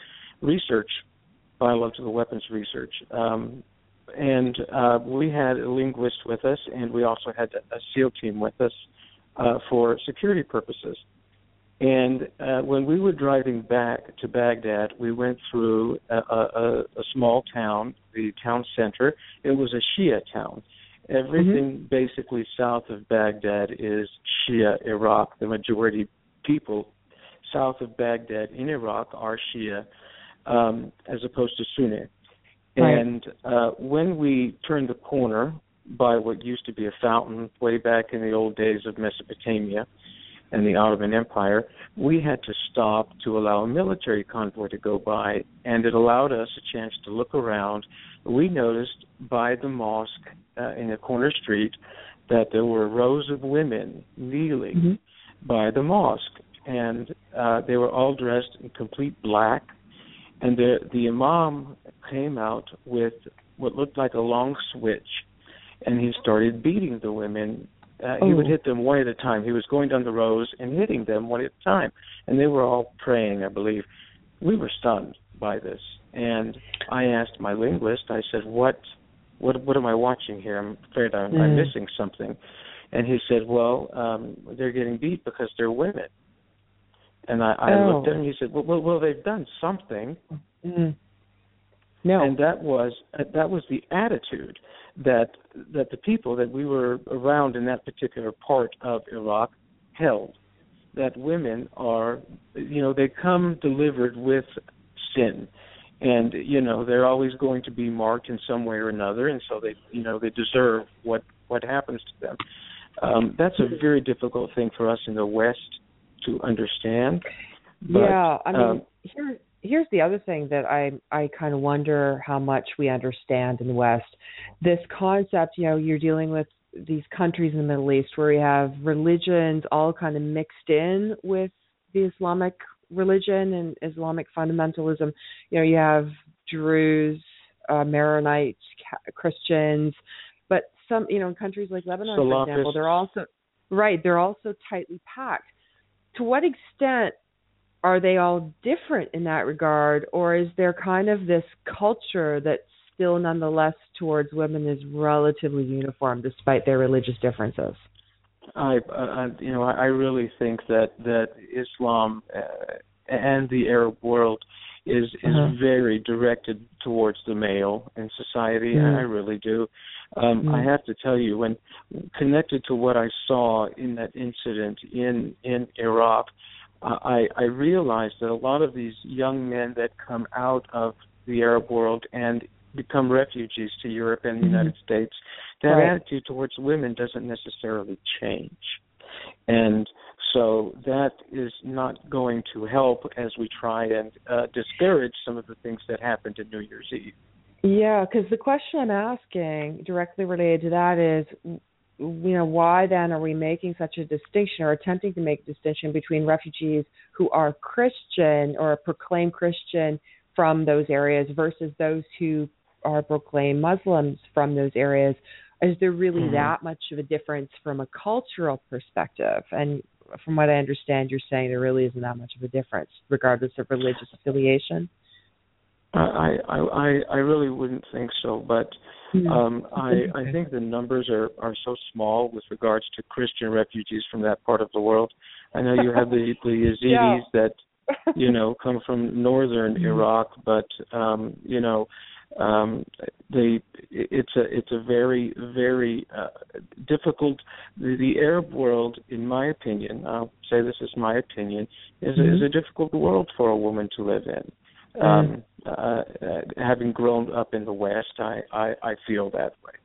weapons research. And we had a linguist with us, and we also had a SEAL team with us for security purposes. And when we were driving back to Baghdad, we went through a small town, the town center. It was a Shia town. Everything basically south of Baghdad is Shia Iraq. The majority people south of Baghdad in Iraq are Shia, as opposed to Sunni. Right. And when we turned the corner by what used to be a fountain way back in the old days of Mesopotamia and the Ottoman Empire, we had to stop to allow a military convoy to go by, and it allowed us a chance to look around. We noticed by the mosque in a corner street that there were rows of women kneeling by the mosque, and they were all dressed in complete black, and the imam came out with what looked like a long switch, and he started beating the women. He would hit them one at a time. He was going down the rows and hitting them one at a time. And they were all praying, I believe. We were stunned by this. And I asked my linguist, I said, what am I watching here? I'm afraid I'm missing something. And he said, well, they're getting beat because they're women. And I looked at him and he said, well, they've done something. No. And that was the attitude that the people that we were around in that particular part of Iraq held, that women are, they come delivered with sin, and they're always going to be marked in some way or another, and so they deserve what happens to them. That's a very difficult thing for us in the West to understand. But, yeah, I mean, here's the other thing that I kind of wonder how much we understand in the West. This concept, you're dealing with these countries in the Middle East where you have religions all kind of mixed in with the Islamic religion and Islamic fundamentalism. You have Druze, Maronites, Christians, but some, in countries like Lebanon, for example, they're also tightly packed. To what extent are they all different in that regard, or is there kind of this culture that still nonetheless towards women is relatively uniform despite their religious differences? I really think that Islam and the Arab world is very directed towards the male in society. I really do. I have to tell you, when connected to what I saw in that incident in Iraq, I realized that a lot of these young men that come out of the Arab world and become refugees to Europe and the United States, that attitude towards women doesn't necessarily change. And so that is not going to help as we try and discourage some of the things that happened in New Year's Eve. Yeah, because the question I'm asking directly related to that is, why then are we making such a distinction or attempting to make a distinction between refugees who are Christian or proclaimed Christian from those areas versus those who are proclaimed Muslims from those areas? Is there really that much of a difference from a cultural perspective? And from what I understand, you're saying there really isn't that much of a difference, regardless of religious affiliation? I really wouldn't think so, but I think the numbers are so small with regards to Christian refugees from that part of the world. I know you have the Yazidis that come from northern Iraq, but it's a very, very difficult. The Arab world, in my opinion, I'll say this is my opinion, is a difficult world for a woman to live in. Having grown up in the West, I feel that way.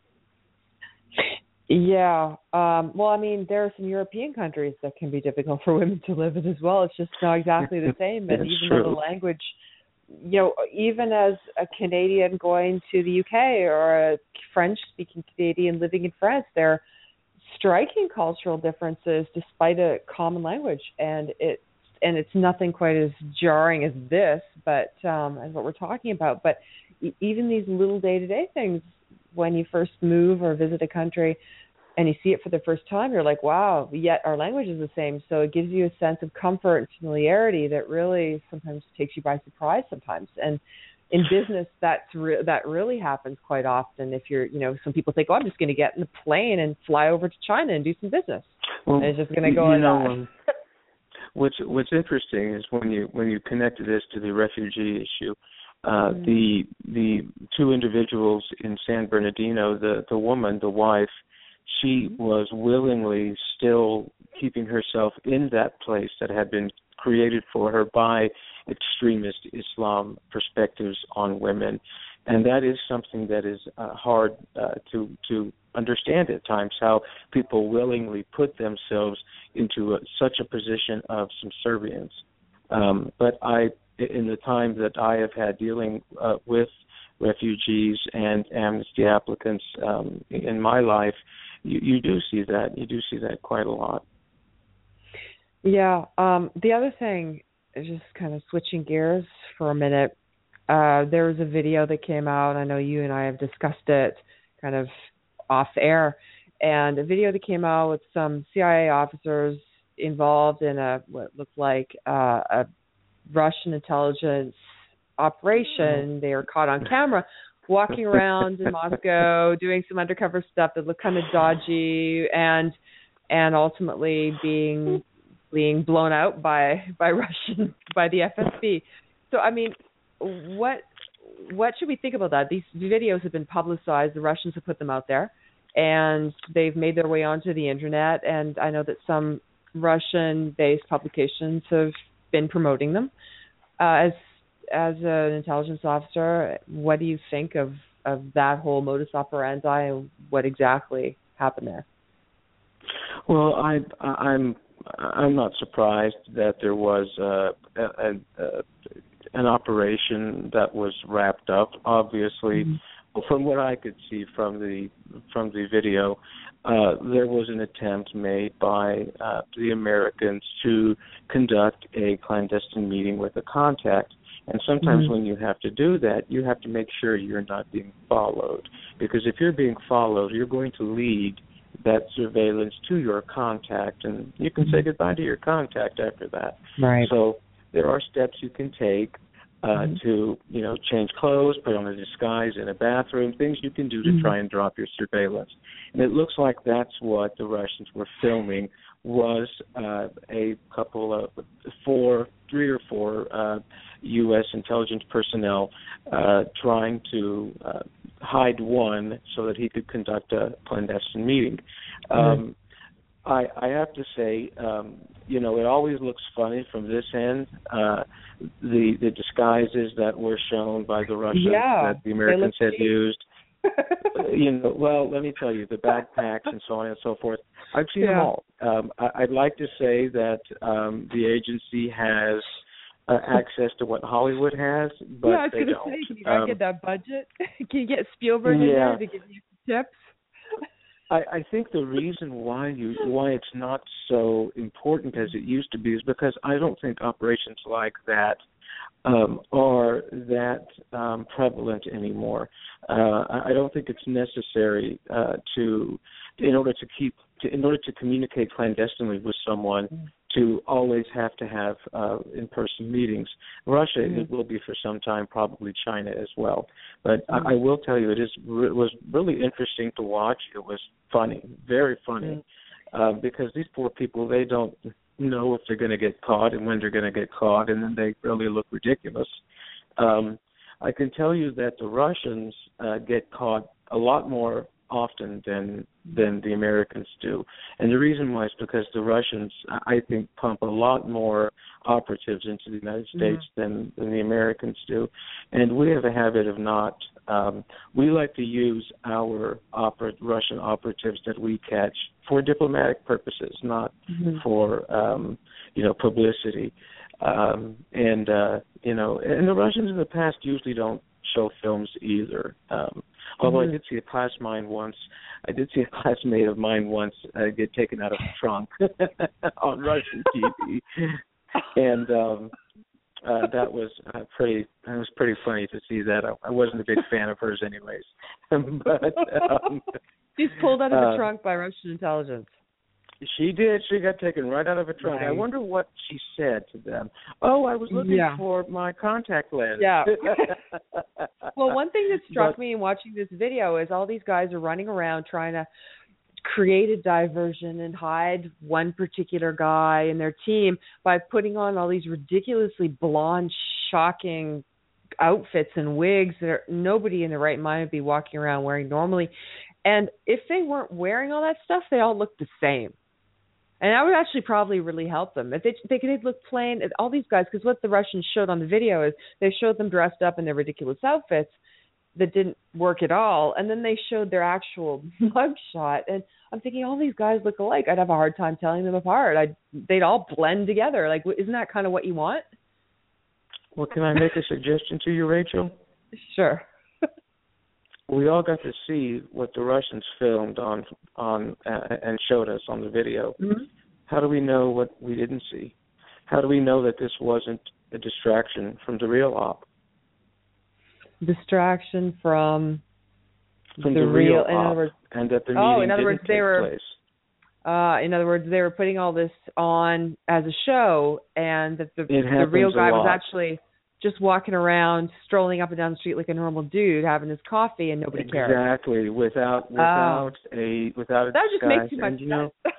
Yeah. Well, I mean, there are some European countries that can be difficult for women to live in as well. It's just not exactly the same. And even though the language, even as a Canadian going to the UK or a French-speaking Canadian living in France, there are striking cultural differences despite a common language. And it's nothing quite as jarring as this, but as what we're talking about. But even these little day-to-day things, when you first move or visit a country and you see it for the first time, you're like, wow, yet our language is the same. So it gives you a sense of comfort and familiarity that really sometimes takes you by surprise sometimes. And in business, that really happens quite often. If you're, some people think, I'm just going to get in the plane and fly over to China and do some business. Well, and it's just going to go on that. What's interesting is when you connected this to the refugee issue, the two individuals in San Bernardino, the woman, the wife, she was willingly still keeping herself in that place that had been created for her by extremist Islam perspectives on women. And that is something that is hard to understand at times, how people willingly put themselves into such a position of subservience. But in the time that I have had dealing with refugees and amnesty applicants in my life, you do see that. You do see that quite a lot. Yeah. The other thing is just kind of switching gears for a minute. There was a video that came out. I know you and I have discussed it kind of off air. And a video that came out with some CIA officers involved in what looked like a Russian intelligence operation. They were caught on camera walking around in Moscow doing some undercover stuff that looked kind of dodgy and ultimately being blown out by the FSB. So I mean, what should we think about that? These videos have been publicized. The Russians have put them out there, and they've made their way onto the internet. And I know that some Russian-based publications have been promoting them. As an intelligence officer, what do you think of that whole modus operandi and what exactly happened there? Well, I'm not surprised that there was an operation that was wrapped up. Obviously, from what I could see from the video, there was an attempt made by the Americans to conduct a clandestine meeting with a contact. And sometimes when you have to do that, you have to make sure you're not being followed. Because if you're being followed, you're going to lead that surveillance to your contact, and you can say goodbye to your contact after that. Right. So there are steps you can take to, change clothes, put on a disguise in a bathroom, things you can do to try and drop your surveillance. And it looks like that's what the Russians were filming, was a couple of three or four U.S. intelligence personnel trying to hide one so that he could conduct a clandestine meeting. I have to say, it always looks funny from this end. The disguises that were shown by the Russians that the Americans had used. Well, let me tell you, the backpacks and so on and so forth, I've seen them all. I'd like to say that the agency has access to what Hollywood has, but I was they going to don't. say, can you not get that budget? Can you get Spielberg in there to give you tips? I think the reason why it's not so important as it used to be is because I don't think operations like that are that prevalent anymore. I don't think it's necessary in order to communicate clandestinely with someone to always have to have in-person meetings. Russia, it will be for some time, probably China as well. But I will tell you, it was really interesting to watch. It was funny, very funny, because these poor people, they don't know if they're going to get caught and when they're going to get caught, and then they really look ridiculous. I can tell you that the Russians get caught a lot more often than the Americans do. And the reason why is because the Russians, I think, pump a lot more operatives into the United States than the Americans do. And we have a habit of not, we like to use our Russian operatives that we catch for diplomatic purposes, not for, publicity. And the Russians in the past usually don't show films either. Although I did see a classmate of mine once get taken out of a trunk on Russian TV, and that was pretty funny to see that. I wasn't a big fan of hers, anyways. But she's pulled out of the trunk by Russian intelligence. She did. She got taken right out of a trunk. Right. I wonder what she said to them. Oh, I was looking for my contact lens. Yeah. Well, one thing that struck me in watching this video is all these guys are running around trying to create a diversion and hide one particular guy and their team by putting on all these ridiculously blonde, shocking outfits and wigs that nobody in their right mind would be walking around wearing normally. And if they weren't wearing all that stuff, they all looked the same. And that would actually probably really help them. If they could look plain, all these guys, because what the Russians showed on the video is they showed them dressed up in their ridiculous outfits that didn't work at all. And then they showed their actual mugshot. And I'm thinking, all these guys look alike. I'd have a hard time telling them apart. They'd all blend together. Like, isn't that kind of what you want? Well, can I make a suggestion to you, Rachel? Sure. We all got to see what the Russians filmed on and showed us on the video. Mm-hmm. How do we know what we didn't see? How do we know that this wasn't a distraction from the real op? Distraction from the real op, in other words, and that the meeting didn't take place. In other words, they were putting all this on as a show, and that the real guy was actually just walking around, strolling up and down the street like a normal dude, having his coffee, and nobody cared. Exactly, without a that just makes too much sense.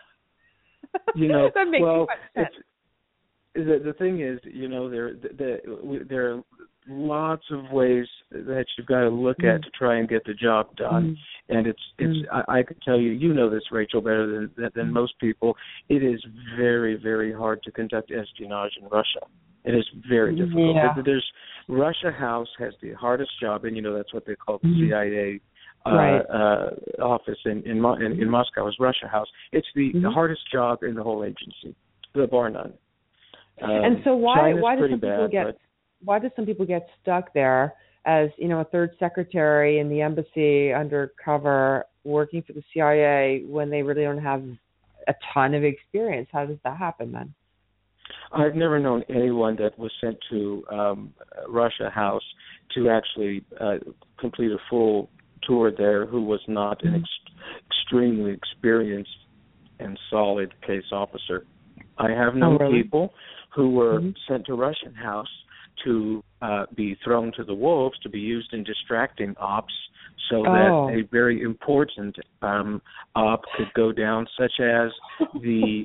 That makes too much sense. The thing is, there are lots of ways that you've got to look at to try and get the job done, and I can tell you, this, Rachel, better than most people. It is very, very hard to conduct espionage in Russia. It is very difficult. Yeah. Russia House has the hardest job, and that's what they call the CIA office in Moscow is Russia House. It's the hardest job in the whole agency, bar none. And so why do some people why do some people get stuck there as, a third secretary in the embassy undercover working for the CIA when they really don't have a ton of experience? How does that happen then? I've never known anyone that was sent to Russia House to actually complete a full tour there who was not an extremely experienced and solid case officer. I have known people who were sent to Russian House to be thrown to the wolves, to be used in distracting ops, so that a very important op could go down, such as the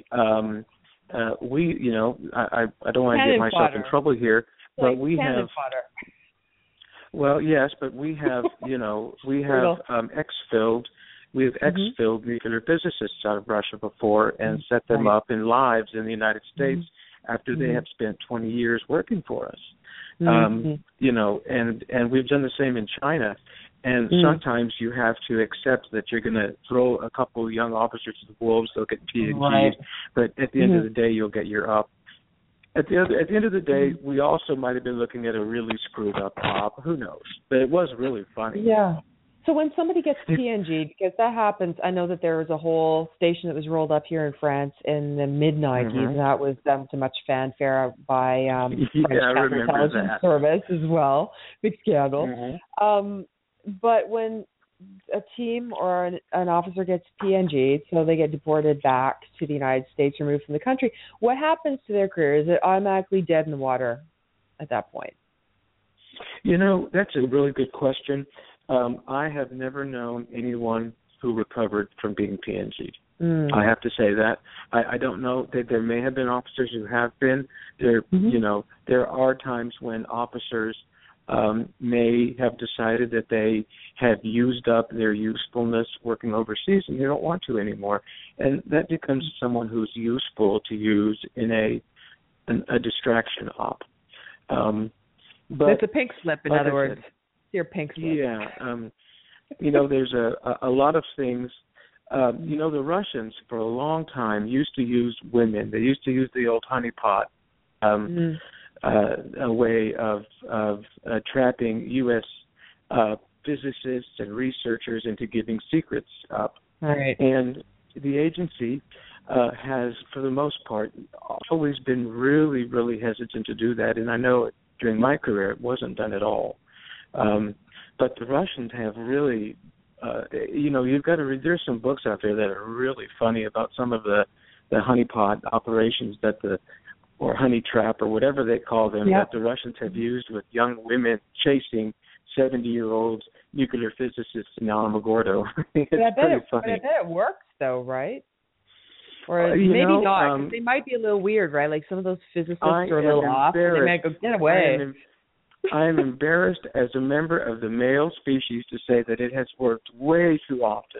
I don't want to get myself in trouble here, but we have. Well, yes, but we have, we have exfilled. We have exfilled nuclear physicists out of Russia before and set them up in lives in the United States after they have spent 20 years working for us. And we've done the same in China. And sometimes you have to accept that you're going to throw a couple of young officers to the wolves. They'll get PhDs, but at the end of the day, you'll get your up. At the end of the day, we also might have been looking at a really screwed up op. Who knows? But it was really funny. Yeah. So when somebody gets PNG, because that happens, I know that there was a whole station that was rolled up here in France in the mid-90s, and that was done to much fanfare by French Counterintelligence Service as well. Big scandal. But when a team or an officer gets PNG, so they get deported back to the United States, removed from the country, what happens to their career? Is it automatically dead in the water at that point? That's a really good question. I have never known anyone who recovered from being PNG'd. I have to say that. I don't know that there may have been officers who have been. There are times when officers may have decided that they have used up their usefulness working overseas and they don't want to anymore. And that becomes someone who's useful to use in a distraction op. But it's a pink slip, in other words. Your pink slip. Yeah. There's a lot of things. The Russians for a long time used to use women. They used to use the old honeypot. A way of trapping U.S. Physicists and researchers into giving secrets up. Right. And the agency has, for the most part, always been really, really hesitant to do that. And I know during my career it wasn't done at all. But the Russians have really, you've got to read. There's some books out there that are really funny about some of the honeypot operations or honey trap or whatever they call them that the Russians have used with young women chasing 70-year-old nuclear physicists in Alamogordo. It's pretty funny. But I bet it works, though, right? Or maybe not. They might be a little weird, right? Like some of those physicists are a little off. And they might go, get away. I am embarrassed as a member of the male species to say that it has worked way too often.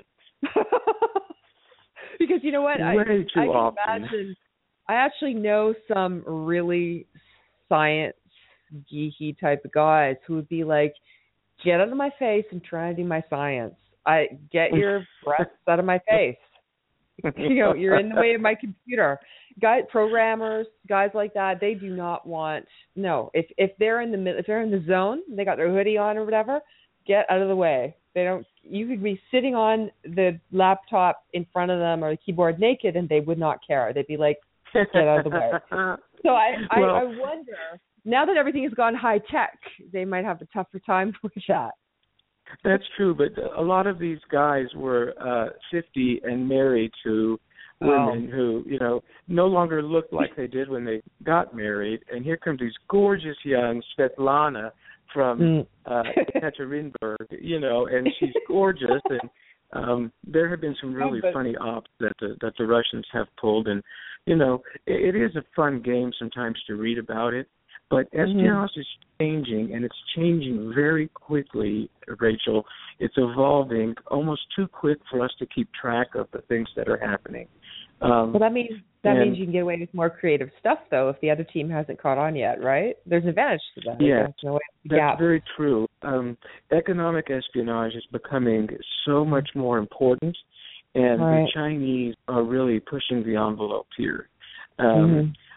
Because you know what? Way too often. Imagine, I actually know some really science geeky type of guys who would be like, get out of my face and try to do my science. Get your breasts out of my face. You're in the way of my computer. Programmers, guys like that, they do not want. No, if they're in the zone, they got their hoodie on or whatever, get out of the way. They don't. You could be sitting on the laptop in front of them or the keyboard naked, and they would not care. They'd be like, get out of the way. So I wonder, now that everything has gone high tech, they might have a tougher time with that. That's true, but a lot of these guys were 50 and married to women who, no longer looked like they did when they got married. And here comes these gorgeous young Svetlana from Ekaterinburg, and she's gorgeous. And there have been some really funny ops that the Russians have pulled. And, it is a fun game sometimes to read about it. But espionage is changing, and it's changing very quickly, Rachel. It's evolving almost too quick for us to keep track of the things that are happening. Well, that means you can get away with more creative stuff, though, if the other team hasn't caught on yet, right? There's an advantage to that. Yeah, that's very true. Economic espionage is becoming so much more important, and the Chinese are really pushing the envelope here.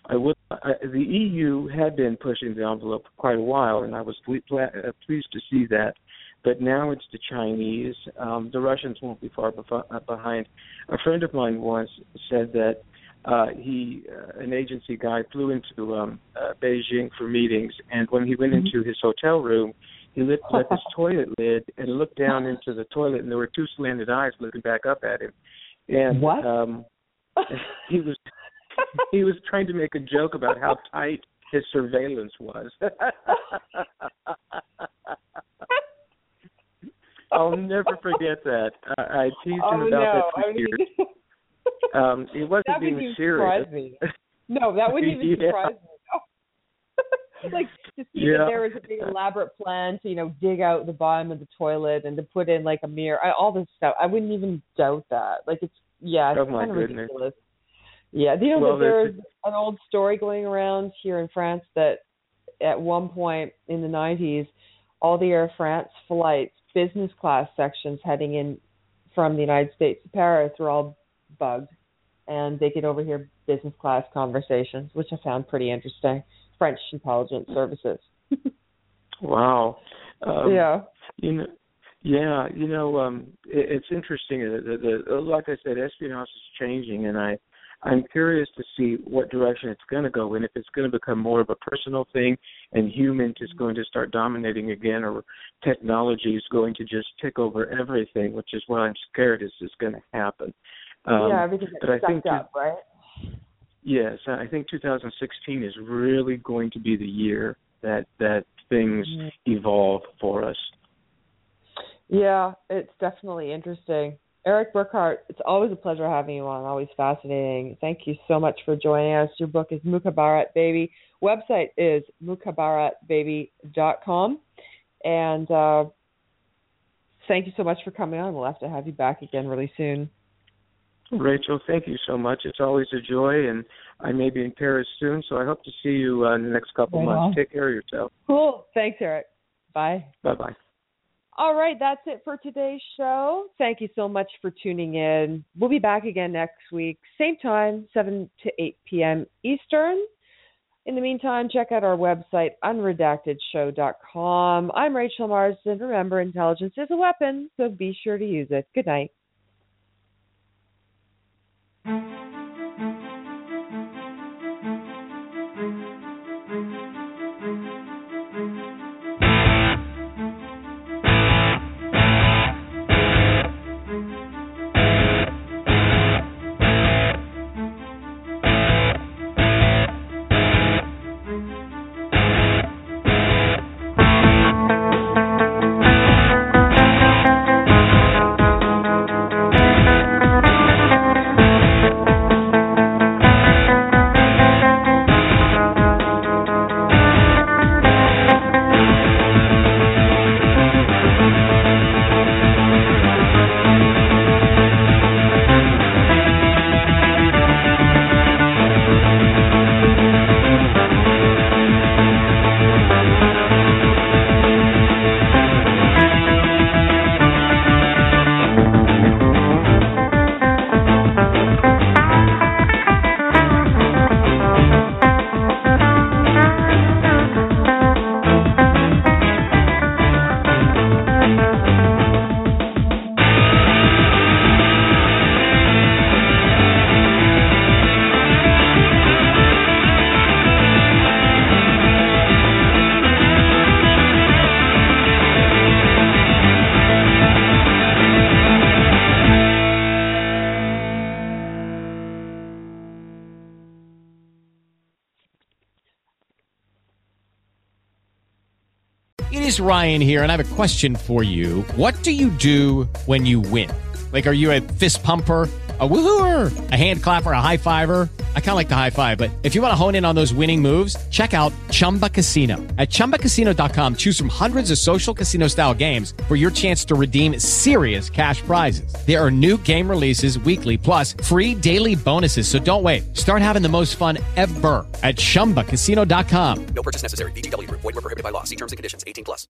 The EU had been pushing the envelope for quite a while, and I was pleased to see that. But now it's the Chinese. The Russians won't be far behind. A friend of mine once said that an agency guy flew into Beijing for meetings, and when he went into his hotel room, he lifted up his toilet lid and looked down into the toilet, and there were two slanted eyes looking back up at him. And what? He was trying to make a joke about how tight his surveillance was. I'll never forget that. I teased him about that for years. He wasn't being serious. No, that wouldn't even surprise me. Like to see that there was a big elaborate plan to, dig out the bottom of the toilet and to put in like a mirror, all this stuff. I wouldn't even doubt that. Like it's kind of ridiculous. Yeah, that there's an old story going around here in France that at one point in the 90s, all the Air France flights, business class sections heading in from the United States to Paris were all bugged, and they could overhear business class conversations, which I found pretty interesting. French intelligence services. Wow. It's interesting. Like I said, espionage is changing, and I'm curious to see what direction it's going to go in, if it's going to become more of a personal thing and human is going to start dominating again, or technology is going to just take over everything, which is what I'm scared is going to happen. Everything gets sucked up, right? Yes, I think 2016 is really going to be the year that things evolve for us. Yeah, it's definitely interesting. Eric Burkhart, it's always a pleasure having you on, always fascinating. Thank you so much for joining us. Your book is Mukhabarat Baby. Website is mukhabaratbaby.com. And thank you so much for coming on. We'll have to have you back again really soon. Rachel, thank you so much. It's always a joy, and I may be in Paris soon, so I hope to see you in the next couple months. Take care of yourself. Cool. Thanks, Eric. Bye. Bye-bye. All right, that's it for today's show. Thank you so much for tuning in. We'll be back again next week, same time, 7 to 8 p.m. Eastern. In the meantime, check out our website, unredactedshow.com. I'm Rachel Marsden. Remember, intelligence is a weapon, so be sure to use it. Good night. It is Ryan here, and I have a question for you. What do you do when you win? Like, are you a fist pumper, a woohooer, a hand clapper, a high fiver? I kind of like the high five, but if you want to hone in on those winning moves, check out Chumba Casino. At ChumbaCasino.com, choose from hundreds of social casino-style games for your chance to redeem serious cash prizes. There are new game releases weekly, plus free daily bonuses. So don't wait. Start having the most fun ever at ChumbaCasino.com. No purchase necessary. VGW Group. Void where prohibited by law. See terms and conditions. 18+.